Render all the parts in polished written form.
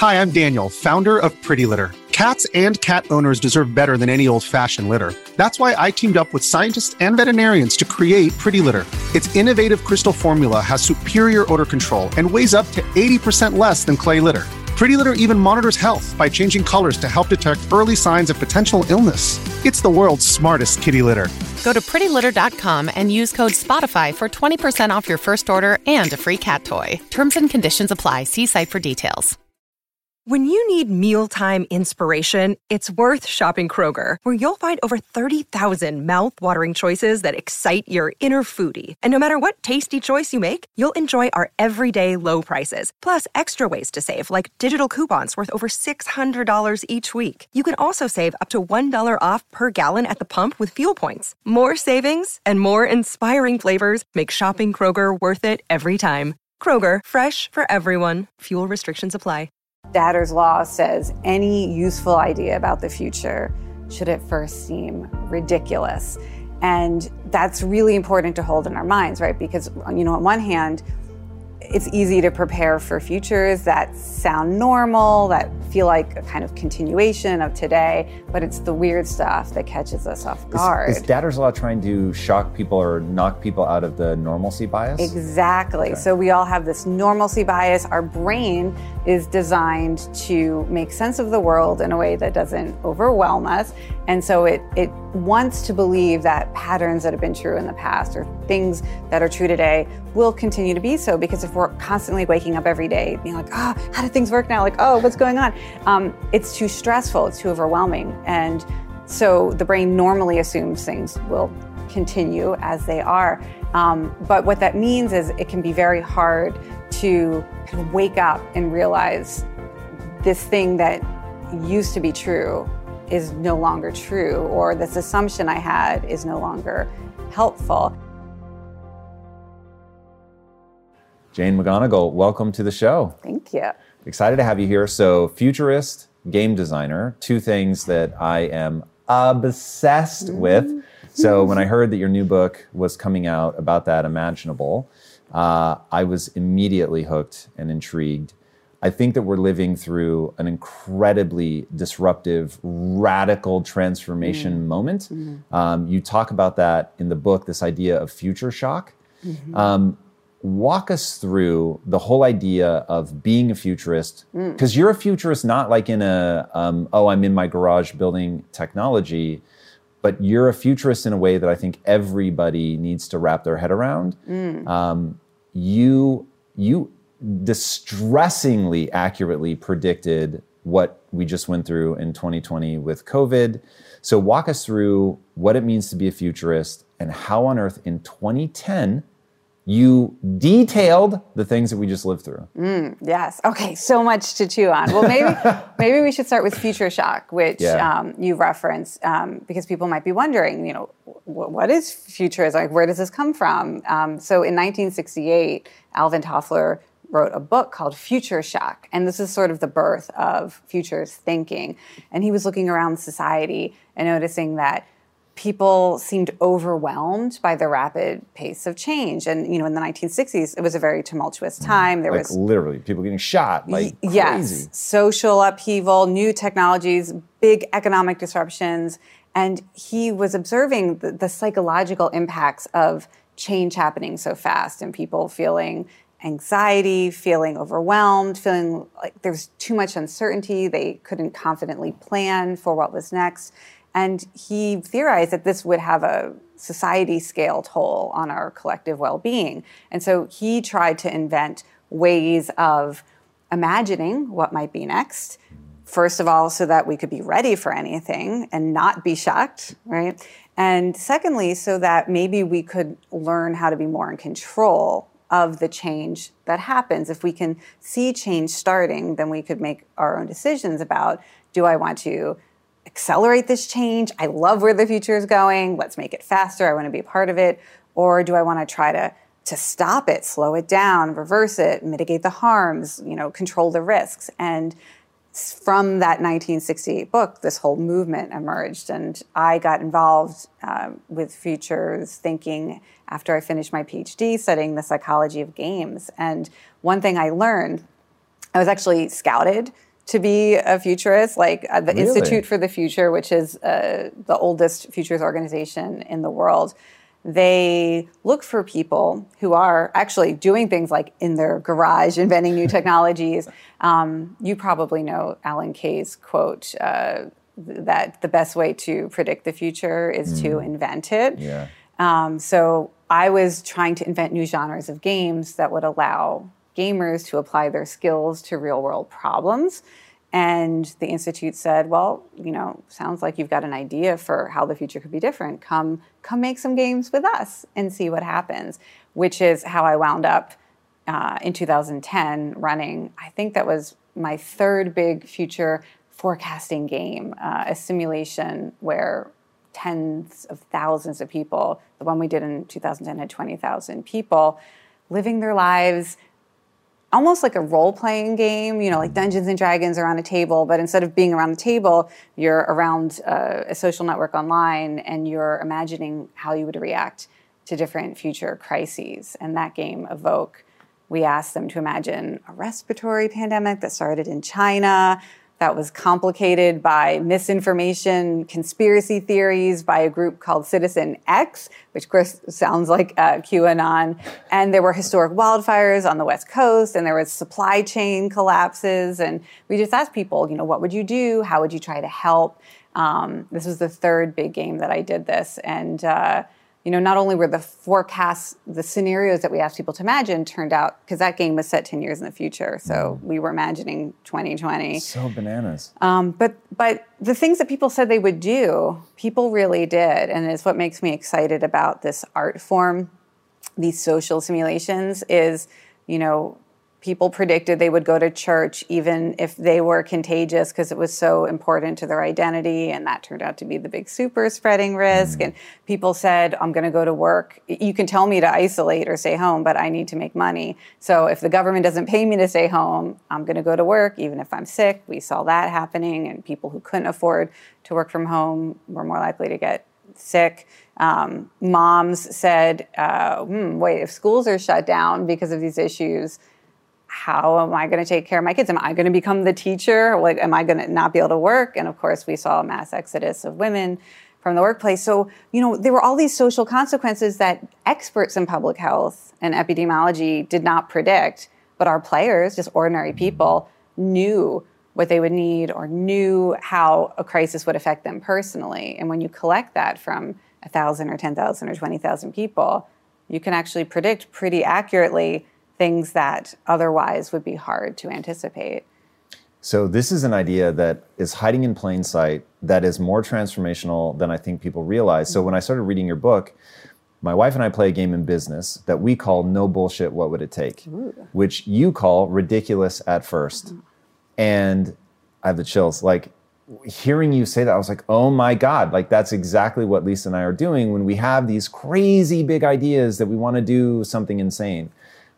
Hi, I'm Daniel, founder of Pretty Litter. Cats and cat owners deserve better than any old-fashioned litter. That's why I teamed up with scientists and veterinarians to create Pretty Litter. Its innovative crystal formula has superior odor control and weighs up to 80% less than clay litter. Pretty Litter even monitors health by changing colors to help detect early signs of potential illness. It's the world's smartest kitty litter. Go to prettylitter.com and use code SPOTIFY for 20% off your first order and a free cat toy. Terms and conditions apply. See site for details. When you need mealtime inspiration, it's worth shopping Kroger, where you'll find over 30,000 mouth-watering choices that excite your inner foodie. And no matter what tasty choice you make, you'll enjoy our everyday low prices, plus extra ways to save, like digital coupons worth over $600 each week. You can also save up to $1 off per gallon at the pump with fuel points. More savings and more inspiring flavors make shopping Kroger worth it every time. Kroger, fresh for everyone. Fuel restrictions apply. Datter's Law says any useful idea about the future should at first seem ridiculous. And that's really important to hold in our minds, right? Because, on one hand, it's easy to prepare for futures that sound normal, that feel like a kind of continuation of today, but it's the weird stuff that catches us off guard. Is Datter's Law trying to shock people or knock people out of the normalcy bias? Exactly. Okay. So we all have this normalcy bias. Our brain is designed to make sense of the world in a way that doesn't overwhelm us. And so it wants to believe that patterns that have been true in the past or things that are true today will continue to be so, because if we're constantly waking up every day being like, how do things work now? Like, what's going on? It's too stressful, it's too overwhelming. And so the brain normally assumes things will continue as they are. But what that means is it can be very hard to kind of wake up and realize this thing that used to be true is no longer true, or this assumption I had is no longer helpful. Jane McGonigal, welcome to the show. Thank you. Excited to have you here. So, futurist, game designer, two things that I am obsessed with. So when I heard that your new book was coming out about that imaginable, I was immediately hooked and intrigued. I think that we're living through an incredibly disruptive, radical transformation moment. You talk about that in the book, this idea of future shock. Walk us through the whole idea of being a futurist, because you're a futurist not like in a, I'm in my garage building technology, but you're a futurist in a way that I think everybody needs to wrap their head around. You distressingly accurately predicted what we just went through in 2020 with COVID. So walk us through what it means to be a futurist and how on earth in 2010 you detailed the things that we just lived through. Yes. Okay. So much to chew on. Well, maybe we should start with future shock, which you referenced, because people might be wondering, what is futurism? Like, where does this come from? So in 1968, Alvin Toffler wrote a book called Future Shock. And this is sort of the birth of futures thinking. And he was looking around society and noticing that people seemed overwhelmed by the rapid pace of change. And, in the 1960s, it was a very tumultuous time. There was literally people getting shot like crazy. Yes, social upheaval, new technologies, big economic disruptions. And he was observing the psychological impacts of change happening so fast and people feeling anxiety, feeling overwhelmed, feeling like there's too much uncertainty. They couldn't confidently plan for what was next. And he theorized that this would have a society-scale toll on our collective well-being. And so he tried to invent ways of imagining what might be next, first of all, so that we could be ready for anything and not be shocked, right? And secondly, so that maybe we could learn how to be more in control of the change that happens. If we can see change starting, then we could make our own decisions about, do I want to accelerate this change? I love where the future is going. Let's make it faster. I want to be a part of it. Or do I want to try to stop it, slow it down, reverse it, mitigate the harms, control the risks? And from that 1968 book, this whole movement emerged. And I got involved with futures thinking after I finished my PhD studying the psychology of games. And one thing I learned, I was actually scouted to be a futurist. Like the Really? Institute for the Future, which is the oldest futures organization in the world, they look for people who are actually doing things like in their garage, inventing new technologies. You probably know Alan Kay's quote that the best way to predict the future is to invent it. Yeah. So I was trying to invent new genres of games that would allow gamers to apply their skills to real world problems. And the Institute said, well, sounds like you've got an idea for how the future could be different. Come make some games with us and see what happens, which is how I wound up in 2010 running, I think that was my third big future forecasting game, a simulation where tens of thousands of people, the one we did in 2010 had 20,000 people, living their lives almost like a role-playing game, like Dungeons and Dragons are on a table, but instead of being around the table, you're around a social network online and you're imagining how you would react to different future crises. And that game, Evoke, we asked them to imagine a respiratory pandemic that started in China, that was complicated by misinformation, conspiracy theories by a group called Citizen X, which of course sounds like QAnon. And there were historic wildfires on the West Coast, and there was supply chain collapses. And we just asked people, what would you do? How would you try to help? This was the third big game that I did this. And not only were the forecasts, the scenarios that we asked people to imagine turned out, because that game was set 10 years in the future. So we were imagining 2020. So bananas. But the things that people said they would do, people really did. And it's what makes me excited about this art form, these social simulations, is, people predicted they would go to church even if they were contagious because it was so important to their identity, and that turned out to be the big super spreading risk. And people said, I'm going to go to work. You can tell me to isolate or stay home, but I need to make money. So if the government doesn't pay me to stay home, I'm going to go to work even if I'm sick. We saw that happening, and people who couldn't afford to work from home were more likely to get sick. Moms said, wait, if schools are shut down because of these issues, how am I going to take care of my kids? Am I going to become the teacher? Like, am I going to not be able to work? And of course, we saw a mass exodus of women from the workplace. So, there were all these social consequences that experts in public health and epidemiology did not predict, but our players, just ordinary people, knew what they would need or knew how a crisis would affect them personally. And when you collect that from 1,000 or 10,000 or 20,000 people, you can actually predict pretty accurately things that otherwise would be hard to anticipate. So this is an idea that is hiding in plain sight that is more transformational than I think people realize. So when I started reading your book, my wife and I play a game in business that we call No Bullshit, What Would It Take? Which you call ridiculous at first. And I have the chills. Like, hearing you say that, I was like, oh my God, like that's exactly what Lisa and I are doing when we have these crazy big ideas that we want to do something insane.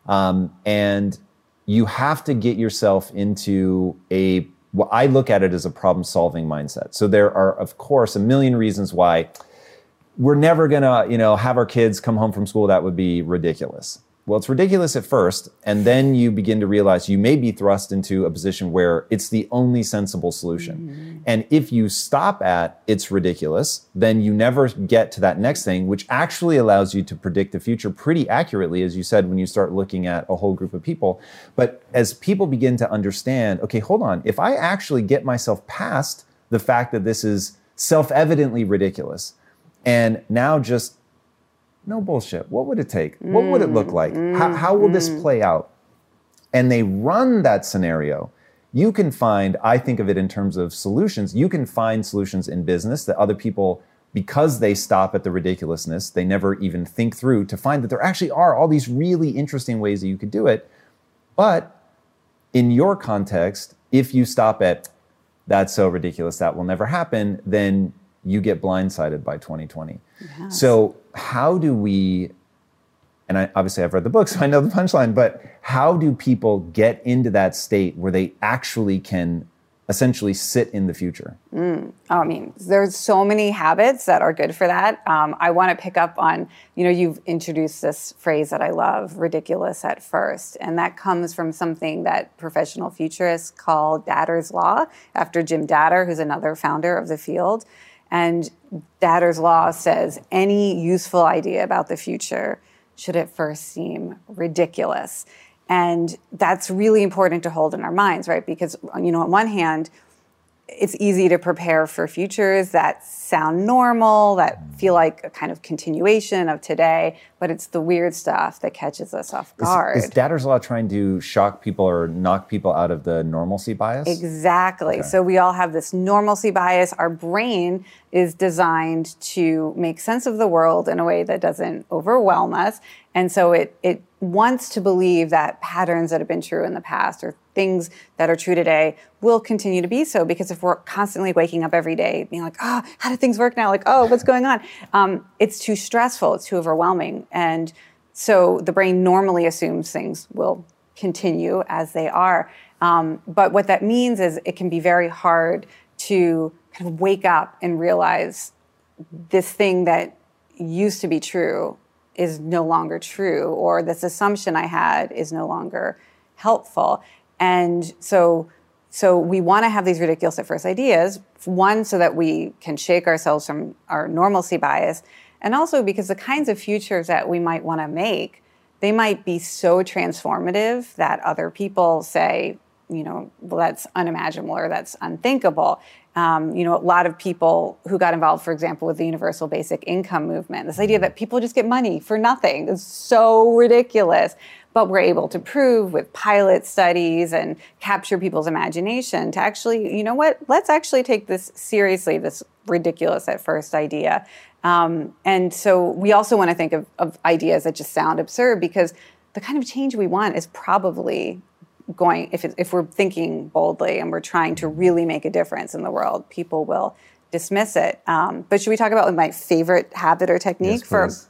And you have to get yourself into what I look at it as a problem-solving mindset. So there are, of course, a million reasons why we're never gonna, have our kids come home from school. That would be ridiculous. Well, it's ridiculous at first, and then you begin to realize you may be thrust into a position where it's the only sensible solution. And if you stop at it's ridiculous, then you never get to that next thing, which actually allows you to predict the future pretty accurately, as you said, when you start looking at a whole group of people. But as people begin to understand, okay, hold on, if I actually get myself past the fact that this is self-evidently ridiculous, and now just no bullshit. What would it take? What would it look like? How will this play out? And they run that scenario. You can find, I think of it in terms of solutions, you can find solutions in business that other people, because they stop at the ridiculousness, they never even think through to find that there actually are all these really interesting ways that you could do it. But in your context, if you stop at, that's so ridiculous, that will never happen, then you get blindsided by 2020. Yes. So how do we, and obviously I've read the book, so I know the punchline, but how do people get into that state where they actually can essentially sit in the future? I mean, there's so many habits that are good for that. I want to pick up on, you've introduced this phrase that I love, ridiculous at first. And that comes from something that professional futurists call Datter's Law, after Jim Datter, who's another founder of the field. And Datter's Law says any useful idea about the future should at first seem ridiculous. And that's really important to hold in our minds, right? Because, on one hand, it's easy to prepare for futures that sound normal, that feel like a kind of continuation of today, but it's the weird stuff that catches us off guard. Is Datter's Law trying to shock people or knock people out of the normalcy bias? Exactly. Okay. So we all have this normalcy bias. Our brain is designed to make sense of the world in a way that doesn't overwhelm us. And so it wants to believe that patterns that have been true in the past or things that are true today will continue to be so, because if we're constantly waking up every day being like, oh, how do things work now? Like, oh, what's going on? It's too stressful. It's too overwhelming. And so the brain normally assumes things will continue as they are. But what that means is it can be very hard to kind of wake up and realize this thing that used to be true is no longer true, or this assumption I had is no longer helpful. And so we want to have these ridiculous at first ideas, one, so that we can shake ourselves from our normalcy bias, and also because the kinds of futures that we might want to make, they might be so transformative that other people say, well, that's unimaginable or that's unthinkable. A lot of people who got involved, for example, with the universal basic income movement, this idea that people just get money for nothing is so ridiculous. But we're able to prove with pilot studies and capture people's imagination to actually, let's actually take this seriously, this ridiculous at first idea. And so we also want to think of ideas that just sound absurd, because the kind of change we want is probably going, if we're thinking boldly and we're trying to really make a difference in the world, people will dismiss it. But should we talk about my favorite habit or technique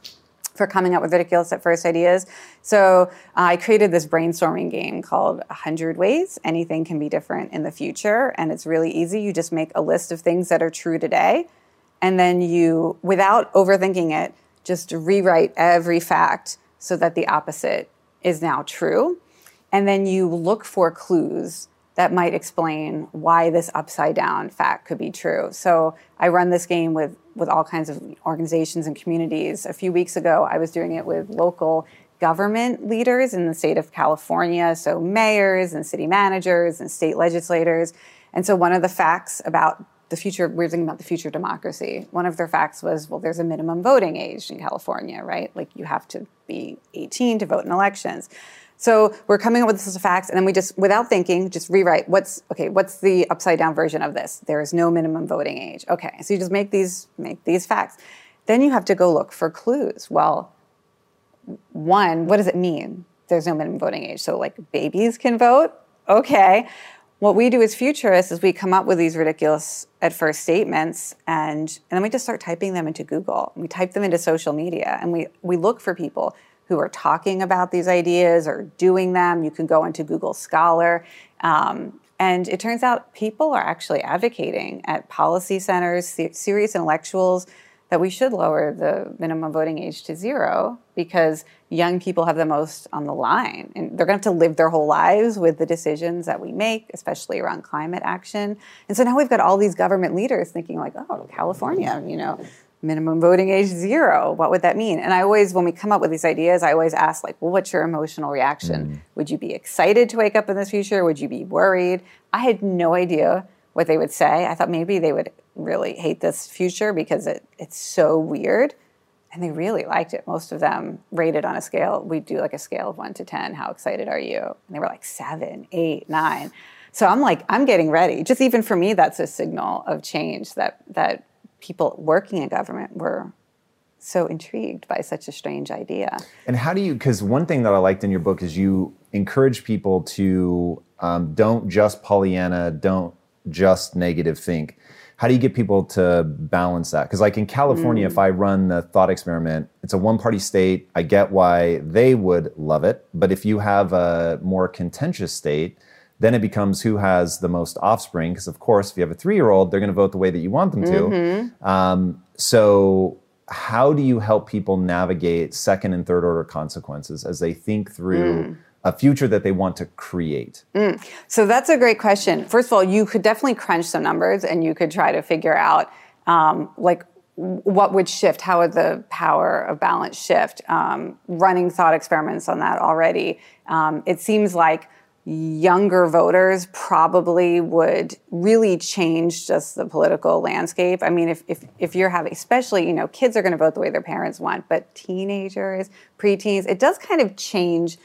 for coming up with ridiculous at first ideas? So I created this brainstorming game called 100 Ways Anything Can Be Different in the Future. And it's really easy. You just make a list of things that are true today. And then you, without overthinking it, just rewrite every fact so that the opposite is now true. And then you look for clues that might explain why this upside down fact could be true. So I run this game with all kinds of organizations and communities. A few weeks ago, I was doing it with local government leaders in the state of California, so mayors and city managers and state legislators. And so one of the facts about the future, we were thinking about the future of democracy. One of their facts was, well, there's a minimum voting age in California, right? Like you have to be 18 to vote in elections. So we're coming up with this list of facts, and then we just, without thinking, just rewrite, what's the upside down version of this? There is no minimum voting age. Okay, so you just make these facts. Then you have to go look for clues. Well, one, what does it mean? There's no minimum voting age. So like babies can vote? Okay. What we do as futurists is we come up with these ridiculous at first statements, and then we just start typing them into Google. We type them into social media, and we look for people who are talking about these ideas or doing them. You can go into Google Scholar. And it turns out people are actually advocating at policy centers, serious intellectuals, that we should lower the minimum voting age to 0, because young people have the most on the line. And they're going to have to live their whole lives with the decisions that we make, especially around climate action. And so now we've got all these government leaders thinking like, oh, California, minimum voting age 0. What would that mean? And I always, when we come up with these ideas, I always ask like, well, what's your emotional reaction? Would you be excited to wake up in this future? Would you be worried? I had no idea what they would say. I thought maybe they would really hate this future because it's so weird. And they really liked it. Most of them rated on a scale. We do like a scale of 1 to 10. How excited are you? And they were like 7, 8, 9. So I'm like, I'm getting ready. Just even for me, that's a signal of change that people working in government were so intrigued by such a strange idea. And how do you, because one thing that I liked in your book is you encourage people to don't just Pollyanna, don't just negative think. How do you get people to balance that? Because like in California, if I run the thought experiment, it's a one-party state. I get why they would love it. But if you have a more contentious state, Then it becomes who has the most offspring, because of course, if you have a 3-year-old, they're going to vote the way that you want them to. So how do you help people navigate second and third order consequences as they think through a future that they want to create? So that's a great question. First of all, you could definitely crunch some numbers and you could try to figure out like what would shift, how would the power of balance shift? Running thought experiments on that already. It seems like younger voters probably would really change just the political landscape. I mean, if you're having, especially, you know, kids are going to vote the way their parents want, but teenagers, preteens, it does kind of change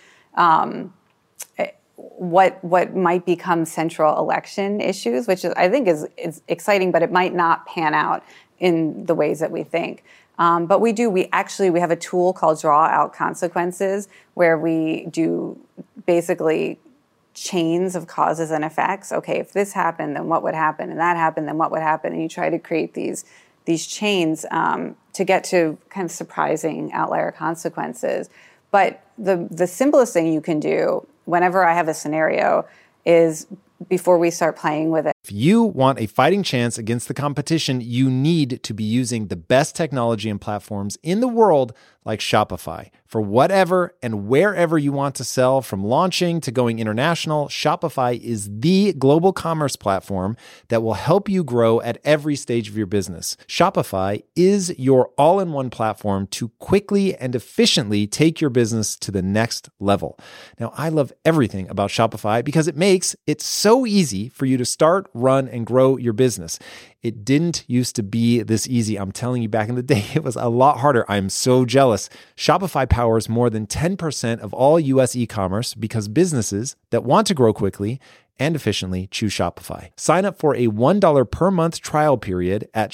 what might become central election issues, which is, I think is exciting, but it might not pan out in the ways that we think. But we have a tool called Draw Out Consequences, where we do basically chains of causes and effects. Okay, if this happened, then what would happen? And that happened, then what would happen? And you try to create these chains to get to kind of surprising outlier consequences. But the simplest thing you can do whenever I have a scenario is, before we start playing with it, if you want a fighting chance against the competition, you need to be using the best technology and platforms in the world like Shopify. For whatever and wherever you want to sell, from launching to going international, Shopify is the global commerce platform that will help you grow at every stage of your business. Shopify is your all-in-one platform to quickly and efficiently take your business to the next level. Now, I love everything about Shopify because it makes it so easy for you to start, run, and grow your business. It didn't used to be this easy. I'm telling you, back in the day, it was a lot harder. I'm so jealous. Shopify powers more than 10% of all US e-commerce because businesses that want to grow quickly and efficiently choose Shopify. Sign up for a $1 per month trial period at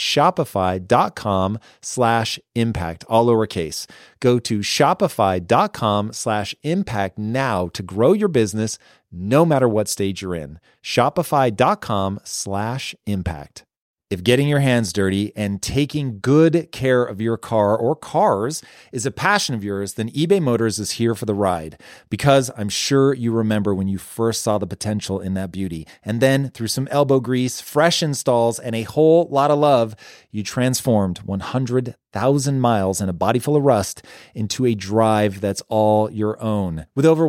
shopify.com/impact, all lowercase. Go to shopify.com/impact now to grow your business no matter what stage you're in. Shopify.com/impact. If getting your hands dirty and taking good care of your car or cars is a passion of yours, then eBay Motors is here for the ride. Because I'm sure you remember when you first saw the potential in that beauty. And then through some elbow grease, fresh installs, and a whole lot of love, you transformed 100,000 miles and a body full of rust into a drive that's all your own. With over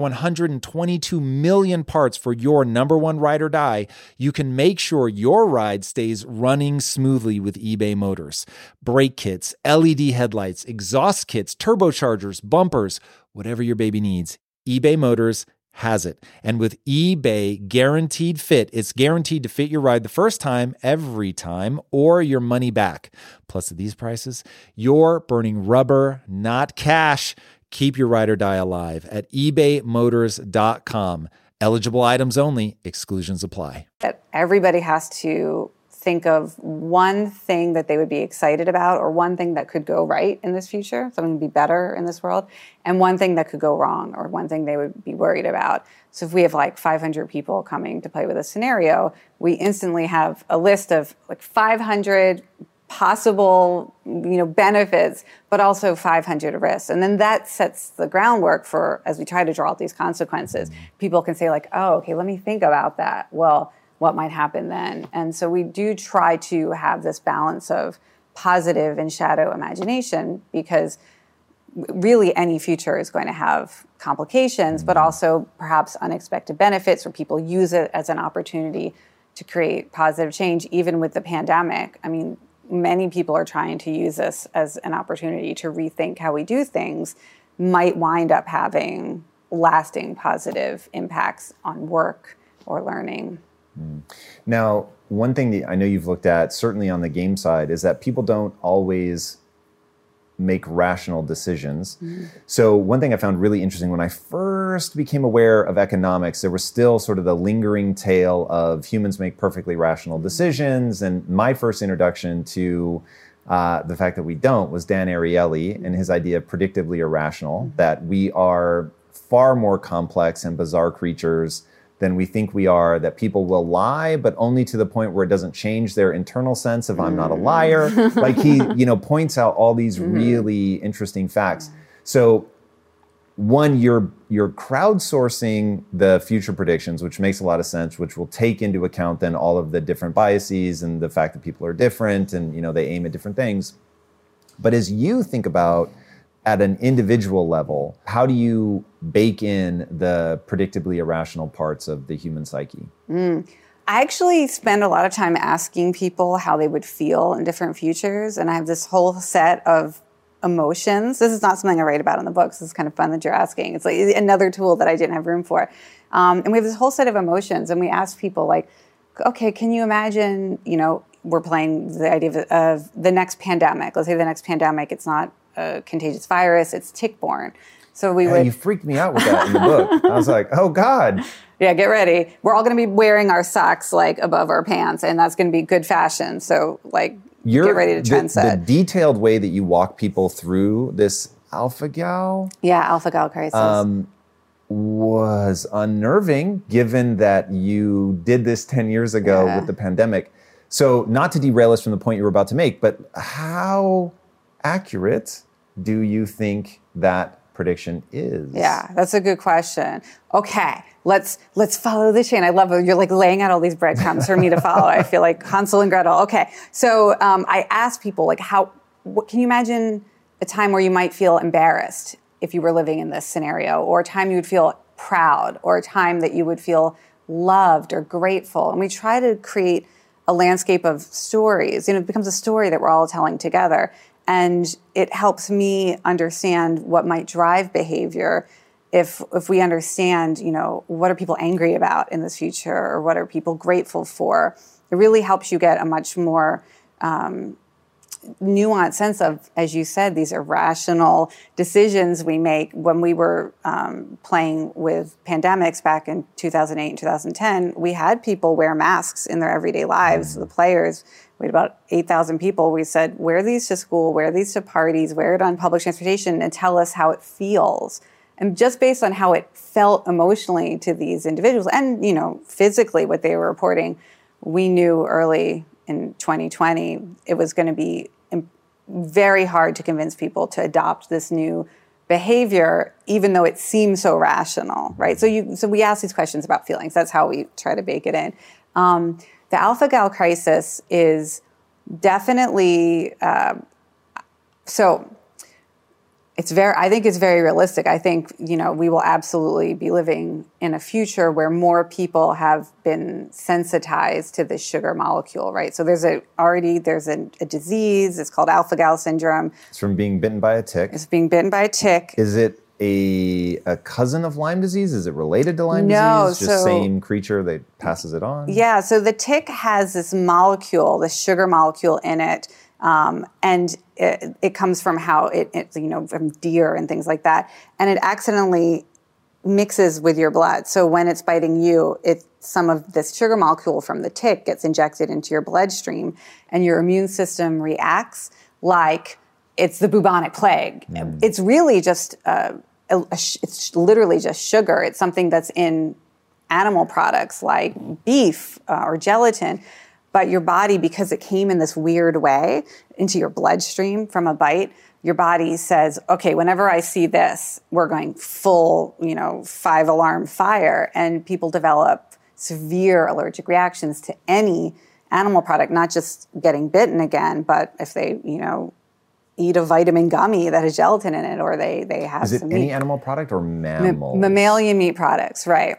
122 million parts for your number one ride or die, you can make sure your ride stays running smoothly with eBay Motors. Brake kits, LED headlights, exhaust kits, turbochargers, bumpers, whatever your baby needs, eBay Motors has it. And with eBay Guaranteed Fit, it's guaranteed to fit your ride the first time, every time, or your money back. Plus, at these prices, you're burning rubber, not cash. Keep your ride or die alive at ebaymotors.com. Eligible items only. Exclusions apply. That everybody has to think of one thing that they would be excited about, or one thing that could go right in this future, something to be better in this world, and one thing that could go wrong, or one thing they would be worried about. So if we have like 500 people coming to play with a scenario, we instantly have a list of like 500 possible, benefits, but also 500 risks. And then that sets the groundwork for, as we try to draw out these consequences, people can say like, oh, okay, let me think about that. Well, what might happen then? And so we do try to have this balance of positive and shadow imagination, because really any future is going to have complications, but also perhaps unexpected benefits, where people use it as an opportunity to create positive change. Even with the pandemic, I mean, many people are trying to use this as an opportunity to rethink how we do things, might wind up having lasting positive impacts on work or learning. Now, one thing that I know you've looked at, certainly on the game side, is that people don't always make rational decisions. So one thing I found really interesting when I first became aware of economics, there was still sort of the lingering tale of humans make perfectly rational decisions. And my first introduction to the fact that we don't was Dan Ariely and his idea of predictably irrational, that we are far more complex and bizarre creatures than we think we are, that people will lie, but only to the point where it doesn't change their internal sense of I'm not a liar. Like he, points out all these really interesting facts. So one, you're crowdsourcing the future predictions, which makes a lot of sense, which will take into account then all of the different biases and the fact that people are different and, you know, they aim at different things. But as you think about at an individual level, how do you bake in the predictably irrational parts of the human psyche? I actually spend a lot of time asking people how they would feel in different futures. And I have this whole set of emotions. This is not something I write about in the books. This is kind of fun that you're asking. It's like another tool that I didn't have room for. And we have this whole set of emotions. And we ask people like, okay, can you imagine, you know, we're playing the idea of the next pandemic. Let's say the next pandemic, it's not a contagious virus, it's tick-borne. So we would... You freaked me out with that in the book. I was like, oh God. Yeah, get ready. We're all going to be wearing our socks like above our pants, and that's going to be good fashion. So like, get ready to trend set. The detailed way that you walk people through this alpha-gal... Yeah, alpha-gal crisis. Was unnerving, given that you did this 10 years ago with the pandemic. So not to derail us from the point you were about to make, but how accurate do you think that prediction is? Yeah, that's a good question. Okay, let's follow the chain. I love it. You're like laying out all these breadcrumbs for me to follow. I feel like Hansel and Gretel. Okay, so I asked people like, can you imagine a time where you might feel embarrassed if you were living in this scenario, or a time you would feel proud, or a time that you would feel loved or grateful? And we try to create a landscape of stories. You know, it becomes a story that we're all telling together. And it helps me understand what might drive behavior if we understand, you know, what are people angry about in this future, or what are people grateful for. It really helps you get a much more nuanced sense of, as you said, these irrational decisions we make. When we were playing with pandemics back in 2008 and 2010, we had people wear masks in their everyday lives. The players, we had about 8,000 people. We said, wear these to school, wear these to parties, wear it on public transportation, and tell us how it feels. And just based on how it felt emotionally to these individuals and, you know, physically what they were reporting, we knew early in 2020, it was going to be very hard to convince people to adopt this new behavior, even though it seems so rational, right? So we ask these questions about feelings. That's how we try to bake it in. The alpha-gal crisis is definitely I think it's very realistic. I think, you know, we will absolutely be living in a future where more people have been sensitized to this sugar molecule, right? So there's a disease. It's called alpha-gal syndrome. It's from being bitten by a tick. It's being bitten by a tick. Is it a cousin of Lyme disease? Is it related to Lyme disease? Just same creature that passes it on? Yeah, so the tick has this molecule, this sugar molecule in it, and it comes from how it, you know, from deer and things like that. And it accidentally mixes with your blood. So when it's biting you, some of this sugar molecule from the tick gets injected into your bloodstream, and your immune system reacts like it's the bubonic plague. It's really just, it's literally just sugar. It's something that's in animal products like beef or gelatin. But your body, because it came in this weird way into your bloodstream from a bite, your body says, okay, whenever I see this, we're going full, you know, 5-alarm fire. And people develop severe allergic reactions to any animal product, not just getting bitten again, but if they, you know, eat a vitamin gummy that has gelatin in it, or they have some meat. Is it any animal product or mammals? Mammalian meat products, right.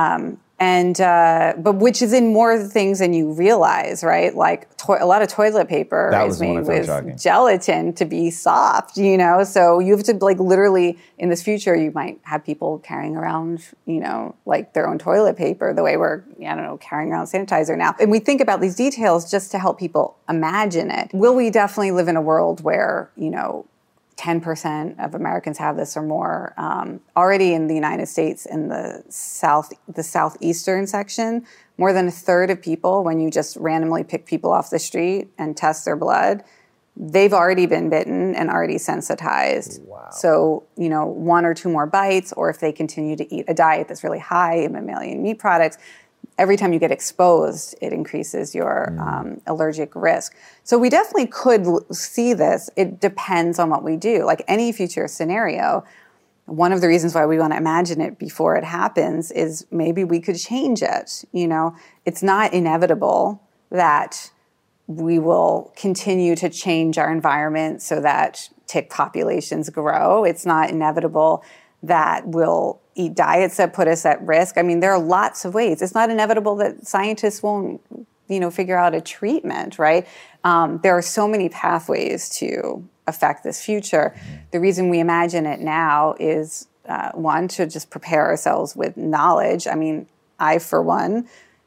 But which is in more things than you realize, right? Like a lot of toilet paper is made with gelatin to be soft, you know? So you have to, like, literally in this future, you might have people carrying around, you know, like their own toilet paper the way we're, I don't know, carrying around sanitizer now. And we think about these details just to help people imagine it. Will we definitely live in a world where, you know, 10% of Americans have this or more? Already in the United States, in the southeastern section, more than a third of people, when you just randomly pick people off the street and test their blood, they've already been bitten and already sensitized. Wow. So, you know, 1 or 2 more bites, or if they continue to eat a diet that's really high in mammalian meat products, every time you get exposed, it increases your allergic risk. So we definitely could see this. It depends on what we do. Like any future scenario, one of the reasons why we want to imagine it before it happens is maybe we could change it. It's not inevitable that we will continue to change our environment so that tick populations grow. It's not inevitable that we'll eat diets that put us at risk. I mean, there are lots of ways. It's not inevitable that scientists won't, figure out a treatment, right? There are so many pathways to affect this future. The reason we imagine it now is, one, to just prepare ourselves with knowledge. I mean, I, for one,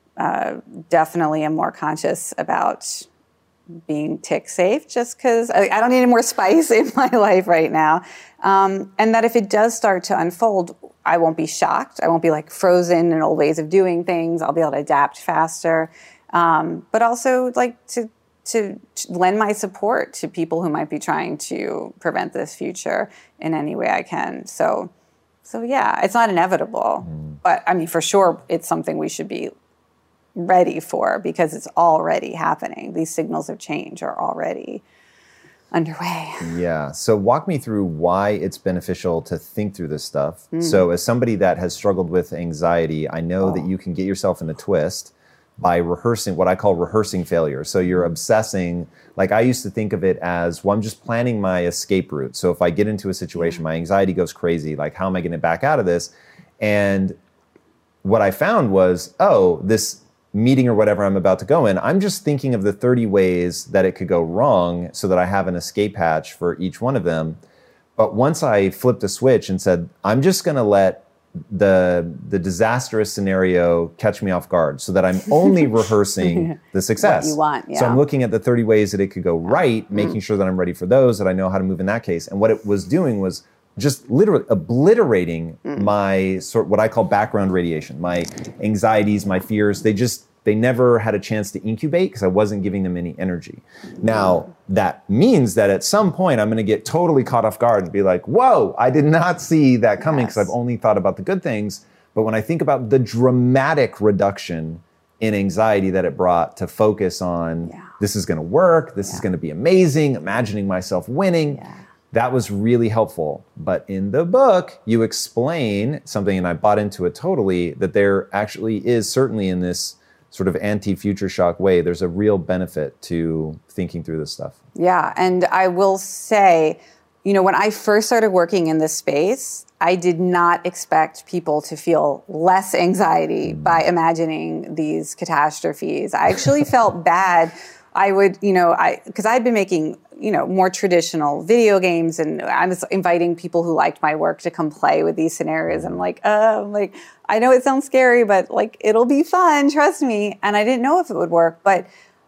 definitely am more conscious about being tick safe just because I don't need any more spice in my life right now. And that if it does start to unfold, I won't be shocked. I won't be like frozen in old ways of doing things. I'll be able to adapt faster. But also like to lend my support to people who might be trying to prevent this future in any way I can. So yeah, it's not inevitable. But I mean, for sure, it's something we should be ready for because it's already happening. These signals of change are already underway. Yeah. So walk me through why it's beneficial to think through this stuff. So as somebody that has struggled with anxiety, I know that you can get yourself in a twist by rehearsing what I call rehearsing failure. So you're obsessing, like I used to think of it as, well, I'm just planning my escape route. So if I get into a situation, my anxiety goes crazy, like how am I going to back out of this? And what I found was, this meeting or whatever I'm about to go in, I'm just thinking of the 30 ways that it could go wrong so that I have an escape hatch for each one of them. But once I flipped a switch and said, I'm just going to let the disastrous scenario catch me off guard so that I'm only rehearsing the success. What you want, yeah. So I'm looking at the 30 ways that it could go right, making sure that I'm ready for those, that I know how to move in that case. And what it was doing was just literally obliterating my what I call background radiation, my anxieties, my fears. They never had a chance to incubate because I wasn't giving them any energy. Now, that means that at some point I'm going to get totally caught off guard and be like, whoa, I did not see that coming because I've only thought about the good things. But when I think about the dramatic reduction in anxiety that it brought to focus on, this is going to work, this is going to be amazing, imagining myself winning, that was really helpful. But in the book, you explain something, and I bought into it totally, that there actually is, certainly in this sort of anti-future shock way, there's a real benefit to thinking through this stuff. Yeah, and I will say, when I first started working in this space, I did not expect people to feel less anxiety by imagining these catastrophes. I actually felt bad. I would, because I'd been making, more traditional video games, and I was inviting people who liked my work to come play with these scenarios. And I'm like, I know it sounds scary, but it'll be fun, trust me. And I didn't know if it would work, but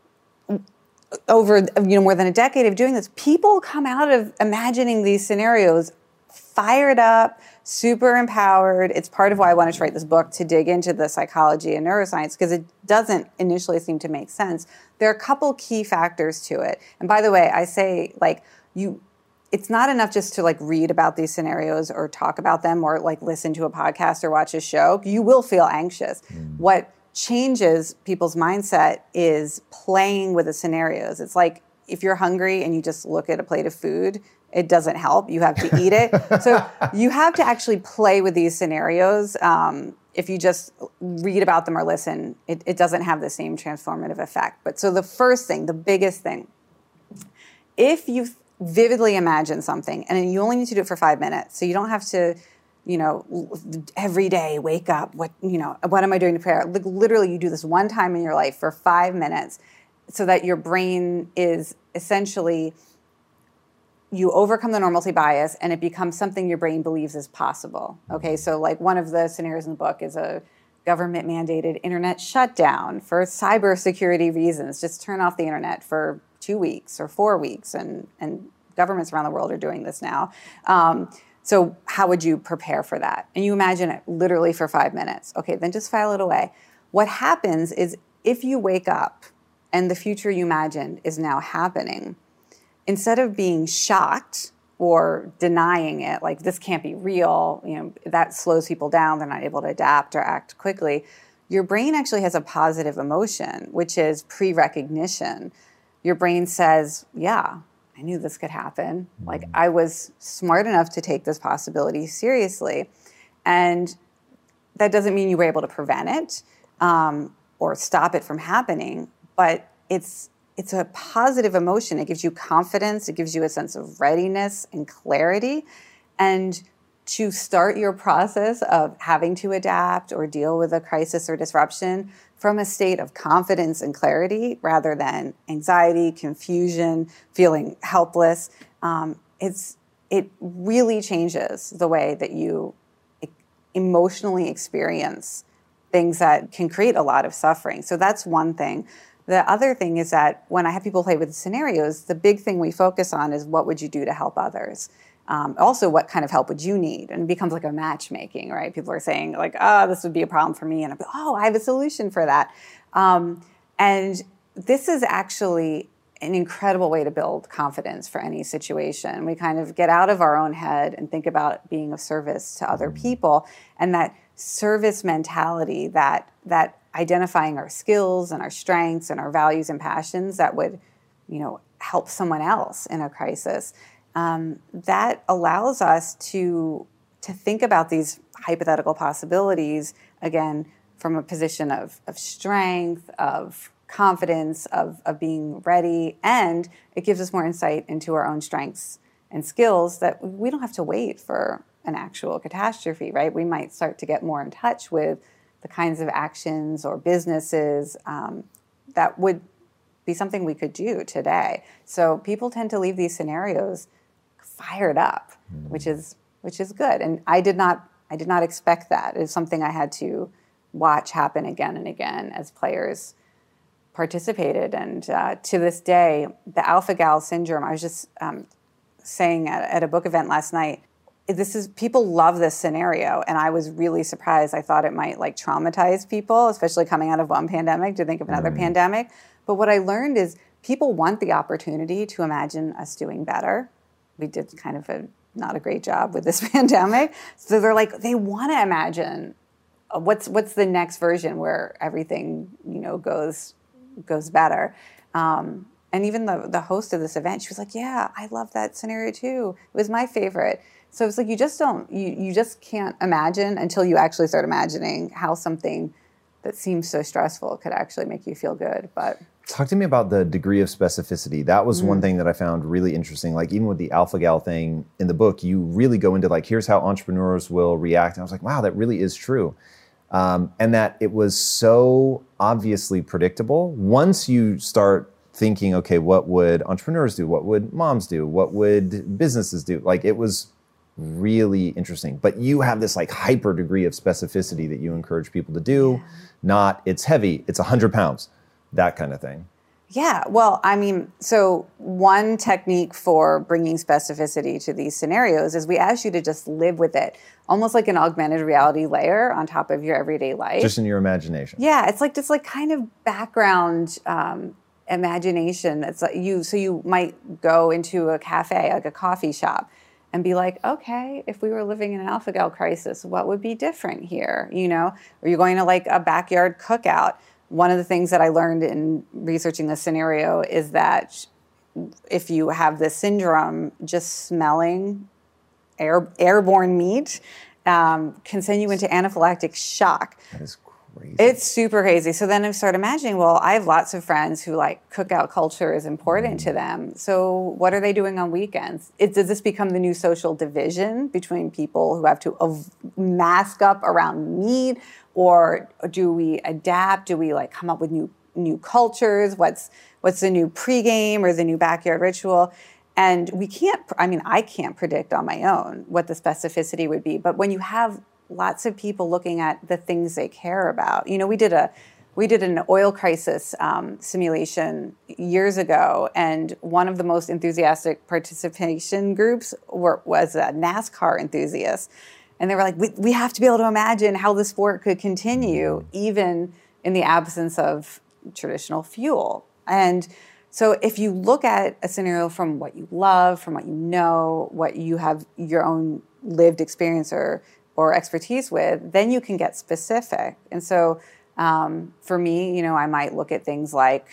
over, more than a decade of doing this, people come out of imagining these scenarios fired up, super empowered. It's part of why I wanted to write this book, to dig into the psychology and neuroscience, because it doesn't initially seem to make sense. There are a couple key factors to it. And by the way, I say, it's not enough just to read about these scenarios or talk about them or listen to a podcast or watch a show. You will feel anxious. What changes people's mindset is playing with the scenarios. It's like if you're hungry and you just look at a plate of food, it doesn't help. You have to eat it. So you have to actually play with these scenarios. If you just read about them or listen, it doesn't have the same transformative effect. But so the first thing, the biggest thing, if you vividly imagine something, and you only need to do it for 5 minutes, so you don't have to, every day wake up, what am I doing to prepare? Literally, you do this one time in your life for 5 minutes so that your brain is essentially, you overcome the normalcy bias and it becomes something your brain believes is possible. Okay, so one of the scenarios in the book is a government mandated internet shutdown for cybersecurity reasons. Just turn off the internet for 2 weeks or 4 weeks, and governments around the world are doing this now. So how would you prepare for that? And you imagine it literally for 5 minutes. Okay, then just file it away. What happens is if you wake up and the future you imagined is now happening, instead of being shocked or denying it, this can't be real, that slows people down, they're not able to adapt or act quickly, your brain actually has a positive emotion, which is pre-recognition. Your brain says, yeah, I knew this could happen. Like, I was smart enough to take this possibility seriously. And that doesn't mean you were able to prevent it or stop it from happening, but it's a positive emotion. It gives you confidence. It gives you a sense of readiness and clarity. And to start your process of having to adapt or deal with a crisis or disruption from a state of confidence and clarity rather than anxiety, confusion, feeling helpless, it really changes the way that you emotionally experience things that can create a lot of suffering. So that's one thing. The other thing is that when I have people play with scenarios, the big thing we focus on is what would you do to help others? Also, what kind of help would you need? And it becomes like a matchmaking, right? People are saying like, oh, this would be a problem for me. And I'm like, oh, I have a solution for that. And this is actually an incredible way to build confidence for any situation. We kind of get out of our own head and think about being of service to other people. And that service mentality, that identifying our skills and our strengths and our values and passions that would, help someone else in a crisis. That allows us to think about these hypothetical possibilities, again, from a position of strength, of confidence, of being ready, and it gives us more insight into our own strengths and skills that we don't have to wait for an actual catastrophe, right? We might start to get more in touch with the kinds of actions or businesses that would be something we could do today. So people tend to leave these scenarios fired up, which is good. And I did not expect that. It's something I had to watch happen again and again as players participated. And to this day, the alpha-gal syndrome, I was just saying at a book event last night, people love this scenario, and I was really surprised. I thought it might traumatize people, especially coming out of one pandemic to think of another pandemic. But what I learned is people want the opportunity to imagine us doing better. We did kind of not a great job with this pandemic. So they want to imagine what's the next version where everything, goes better. And even the host of this event, she was like, yeah, I love that scenario too. It was my favorite. So it's like you just can't imagine until you actually start imagining how something that seems so stressful could actually make you feel good. But talk to me about the degree of specificity. That was one thing that I found really interesting. Like even with the alpha-gal thing in the book, you really go into here's how entrepreneurs will react. And I was like, wow, that really is true. And that it was so obviously predictable. Once you start thinking, okay, what would entrepreneurs do? What would moms do? What would businesses do? It was really interesting. But you have this hyper degree of specificity that you encourage people to do. Not it's heavy, it's 100 pounds, that kind of thing. Yeah, well, so one technique for bringing specificity to these scenarios is we ask you to just live with it, almost like an augmented reality layer on top of your everyday life. Just in your imagination. Yeah, it's just kind of background imagination. It's so you might go into a cafe, like a coffee shop, and be like, okay, if we were living in an alpha-gal crisis, what would be different here? Or you're going to a backyard cookout. One of the things that I learned in researching this scenario is that if you have this syndrome, just smelling airborne meat can send you into anaphylactic shock. That is crazy. It's super crazy. So then I start imagining, well, I have lots of friends who cookout culture is important to them. So what are they doing on weekends? Does this become the new social division between people who have to mask up around meat? Or do we adapt? Do we come up with new cultures? What's the new pregame or the new backyard ritual? And I can't predict on my own what the specificity would be. But when you have lots of people looking at the things they care about, we did an oil crisis simulation years ago, and one of the most enthusiastic participation groups was a NASCAR enthusiast. And they were like, we have to be able to imagine how the sport could continue even in the absence of traditional fuel. And so if you look at a scenario from what you love, from what you know, what you have your own lived experience or expertise with, then you can get specific. And so for me, I might look at things like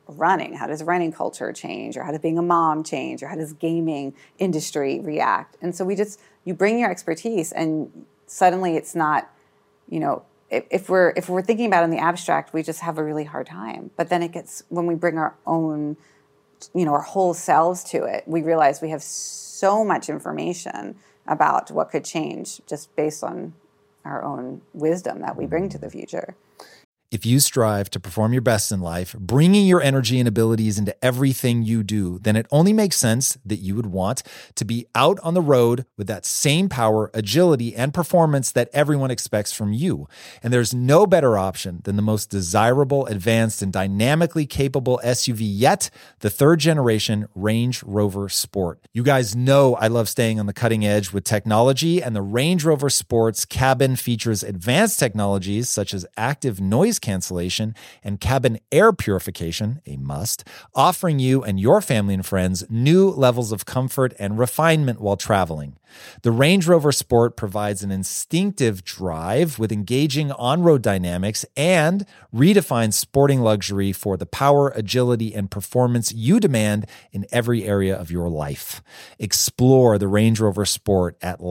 running? How does running culture change? Or how does being a mom change? Or how does gaming industry react? And so you bring your expertise, and suddenly it's not, if we're thinking about it in the abstract, we just have a really hard time. But then when we bring our own, our whole selves to it, we realize we have so much information about what could change just based on our own wisdom that we bring to the future. If you strive to perform your best in life, bringing your energy and abilities into everything you do, then it only makes sense that you would want to be out on the road with that same power, agility, and performance that everyone expects from you. And there's no better option than the most desirable, advanced, and dynamically capable SUV yet, the third generation Range Rover Sport. You guys know I love staying on the cutting edge with technology, and the Range Rover Sport's cabin features advanced technologies such as active noise cancellation and cabin air purification, a must, offering you and your family and friends new levels of comfort and refinement while traveling. The Range Rover Sport provides an instinctive drive with engaging on-road dynamics and redefines sporting luxury for the power, agility, and performance you demand in every area of your life. Explore the Range Rover Sport at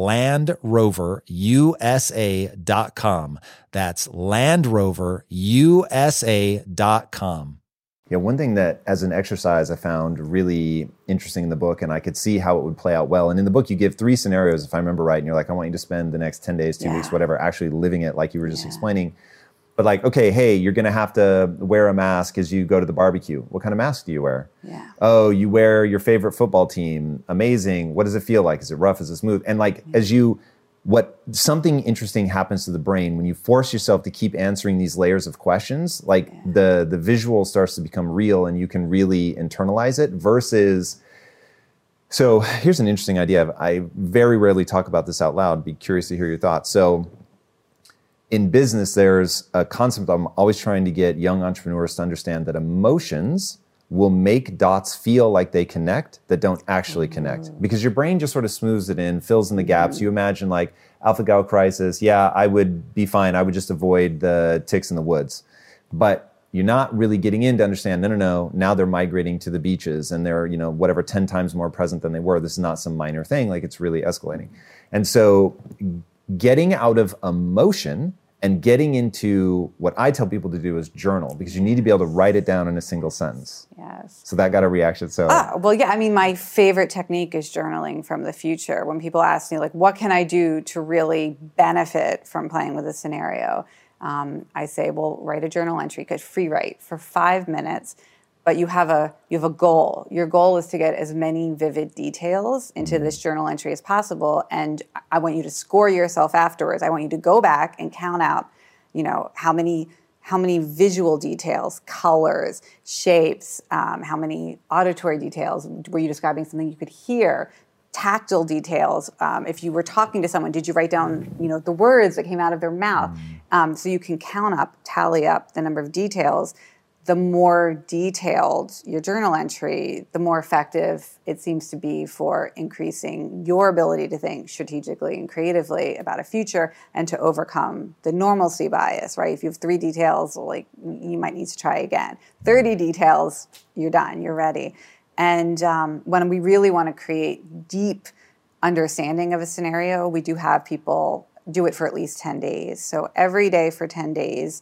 LandRoverUSA.com. That's LandRoverUSA.com. Yeah, one thing that as an exercise I found really interesting in the book, and I could see how it would play out well. And in the book, you give 3 scenarios, if I remember right, and you're like, I want you to spend the next 10 days, 2 weeks, whatever, actually living it like you were just explaining. But like, okay, hey, you're going to have to wear a mask as you go to the barbecue. What kind of mask do you wear? Yeah. Oh, you wear your favorite football team. Amazing. What does it feel like? Is it rough? Is it smooth? And like, something interesting happens to the brain when you force yourself to keep answering these layers of questions, like the visual starts to become real and you can really internalize it versus, so here's an interesting idea. I very rarely talk about this out loud. Be curious to hear your thoughts. So in business, there's a concept I'm always trying to get young entrepreneurs to understand, that emotions will make dots feel like they connect that don't actually connect, because your brain just sort of smooths it in, fills in the gaps. You imagine like alpha-gal crisis. Yeah, I would be fine. I would just avoid the ticks in the woods. But you're not really getting in to understand, no. Now they're migrating to the beaches and they're, 10 times more present than they were. This is not some minor thing. Like, it's really escalating. And so getting out of emotion and getting into what I tell people to do is journal, because you need to be able to write it down in a single sentence. Yes. So that got a reaction. So, my favorite technique is journaling from the future. When people ask me, like, what can I do to really benefit from playing with a scenario? I say, well, write a journal entry. Could free write for 5 minutes, but you have a goal. Your goal is to get as many vivid details into this journal entry as possible, and I want you to score yourself afterwards. I want you to go back and count out, how many visual details, colors, shapes, how many auditory details. Were you describing something you could hear? Tactile details. If you were talking to someone, did you write down, the words that came out of their mouth? So you can tally up the number of details. The more detailed your journal entry, the more effective it seems to be for increasing your ability to think strategically and creatively about a future and to overcome the normalcy bias, right? If you have 3 details, like, you might need to try again. 30 details, you're done, you're ready. And when we really want to create deep understanding of a scenario, we do have people do it for at least 10 days. So every day for 10 days,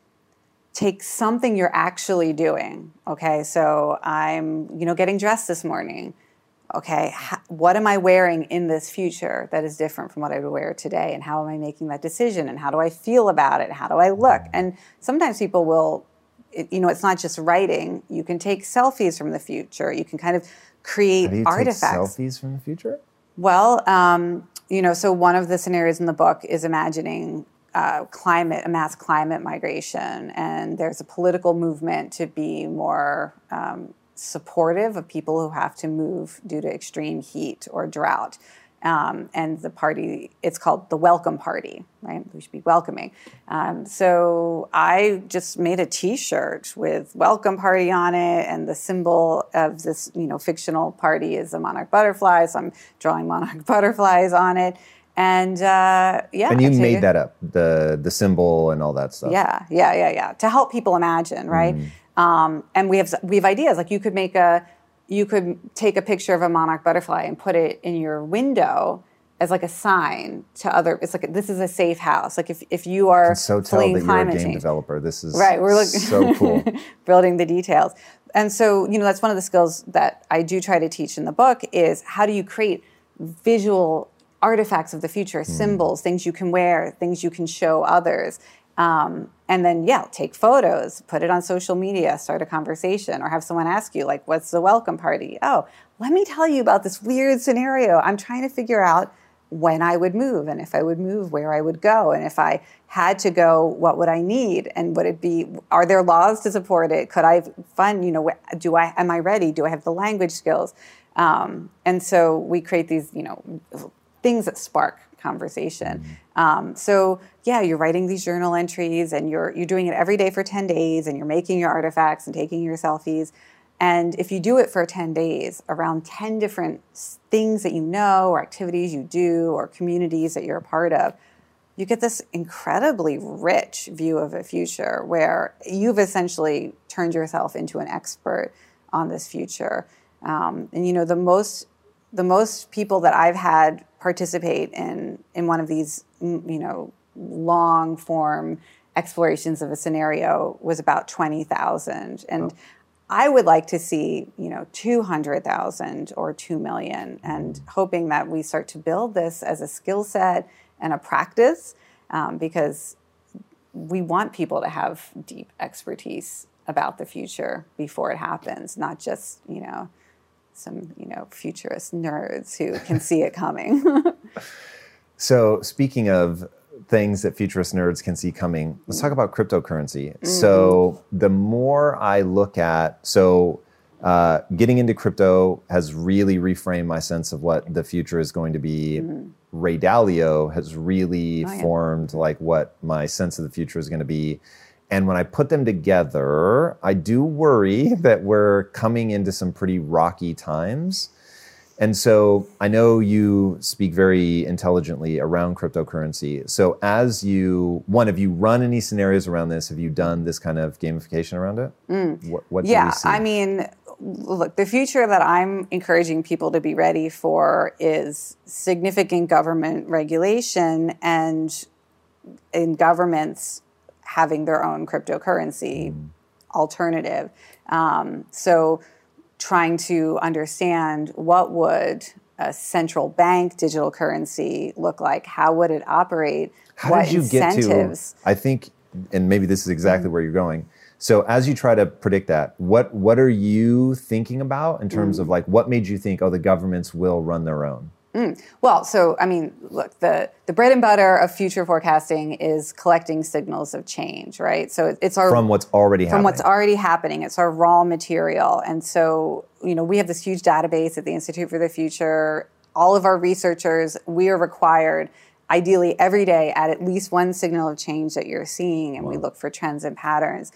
take something you're actually doing. Okay, so I'm, getting dressed this morning. Okay, what am I wearing in this future that is different from what I would wear today? And how am I making that decision? And how do I feel about it? How do I look? And sometimes people will, it's not just writing. You can take selfies from the future. You can kind of create artifacts. Take selfies from the future? Well, so one of the scenarios in the book is imagining a mass climate migration, and there's a political movement to be more supportive of people who have to move due to extreme heat or drought. And the party, it's called the Welcome Party, right? We should be welcoming. So I just made a T-shirt with Welcome Party on it, and the symbol of this, fictional party is a monarch butterfly. So I'm drawing monarch butterflies on it. And and you made that up, the symbol and all that stuff. Yeah, to help people imagine, right? And we have ideas like you could take a picture of a monarch butterfly and put it in your window as like a sign to other. It's like this is a safe house. Like if you are I can so tell that you're a game developer. This is right. We're so cool. Building the details. And so, that's one of the skills that I do try to teach in the book is how do you create visual artifacts of the future, symbols, things you can wear, things you can show others. And then, take photos, put it on social media, start a conversation, or have someone ask you, like, what's the welcome party? Oh, let me tell you about this weird scenario. I'm trying to figure out when I would move, and if I would move, where I would go. And if I had to go, what would I need? And would it be, are there laws to support it? Could I fund, am I ready? Do I have the language skills? And so we create these, things that spark conversation. You're writing these journal entries and you're doing it every day for 10 days and you're making your artifacts and taking your selfies. And if you do it for 10 days, around 10 different things that you know or activities you do or communities that you're a part of, you get this incredibly rich view of a future where you've essentially turned yourself into an expert on this future. The most people that I've had participate in one of these, long form explorations of a scenario was about 20,000. And I would like to see, 200,000 or 2 million, and hoping that we start to build this as a skill set and a practice, because we want people to have deep expertise about the future before it happens, not just, some, futurist nerds who can see it coming. So speaking of things that futurist nerds can see coming, let's talk about cryptocurrency. So the more I look at, getting into crypto has really reframed my sense of what the future is going to be. Ray Dalio has really formed like what my sense of the future is going to be. And when I put them together, I do worry that we're coming into some pretty rocky times. And so I know you speak very intelligently around cryptocurrency. So have you run any scenarios around this? Have you done this kind of gamification around it? What do we see? I mean, look, the future that I'm encouraging people to be ready for is significant government regulation and in governments having their own cryptocurrency alternative. So trying to understand what would a central bank digital currency look like? How would it operate? How did you get to, I think, and maybe this is exactly where you're going. So as you try to predict that, what are you thinking about in terms of like, what made you think, the governments will run their own? Well, so, I mean, look, the bread and butter of future forecasting is collecting signals of change, right? So it's our... From what's already happening. From what's already happening. It's our raw material. And so, we have this huge database at the Institute for the Future. All of our researchers, we are required, ideally every day, at least one signal of change that you're seeing, and we look for trends and patterns.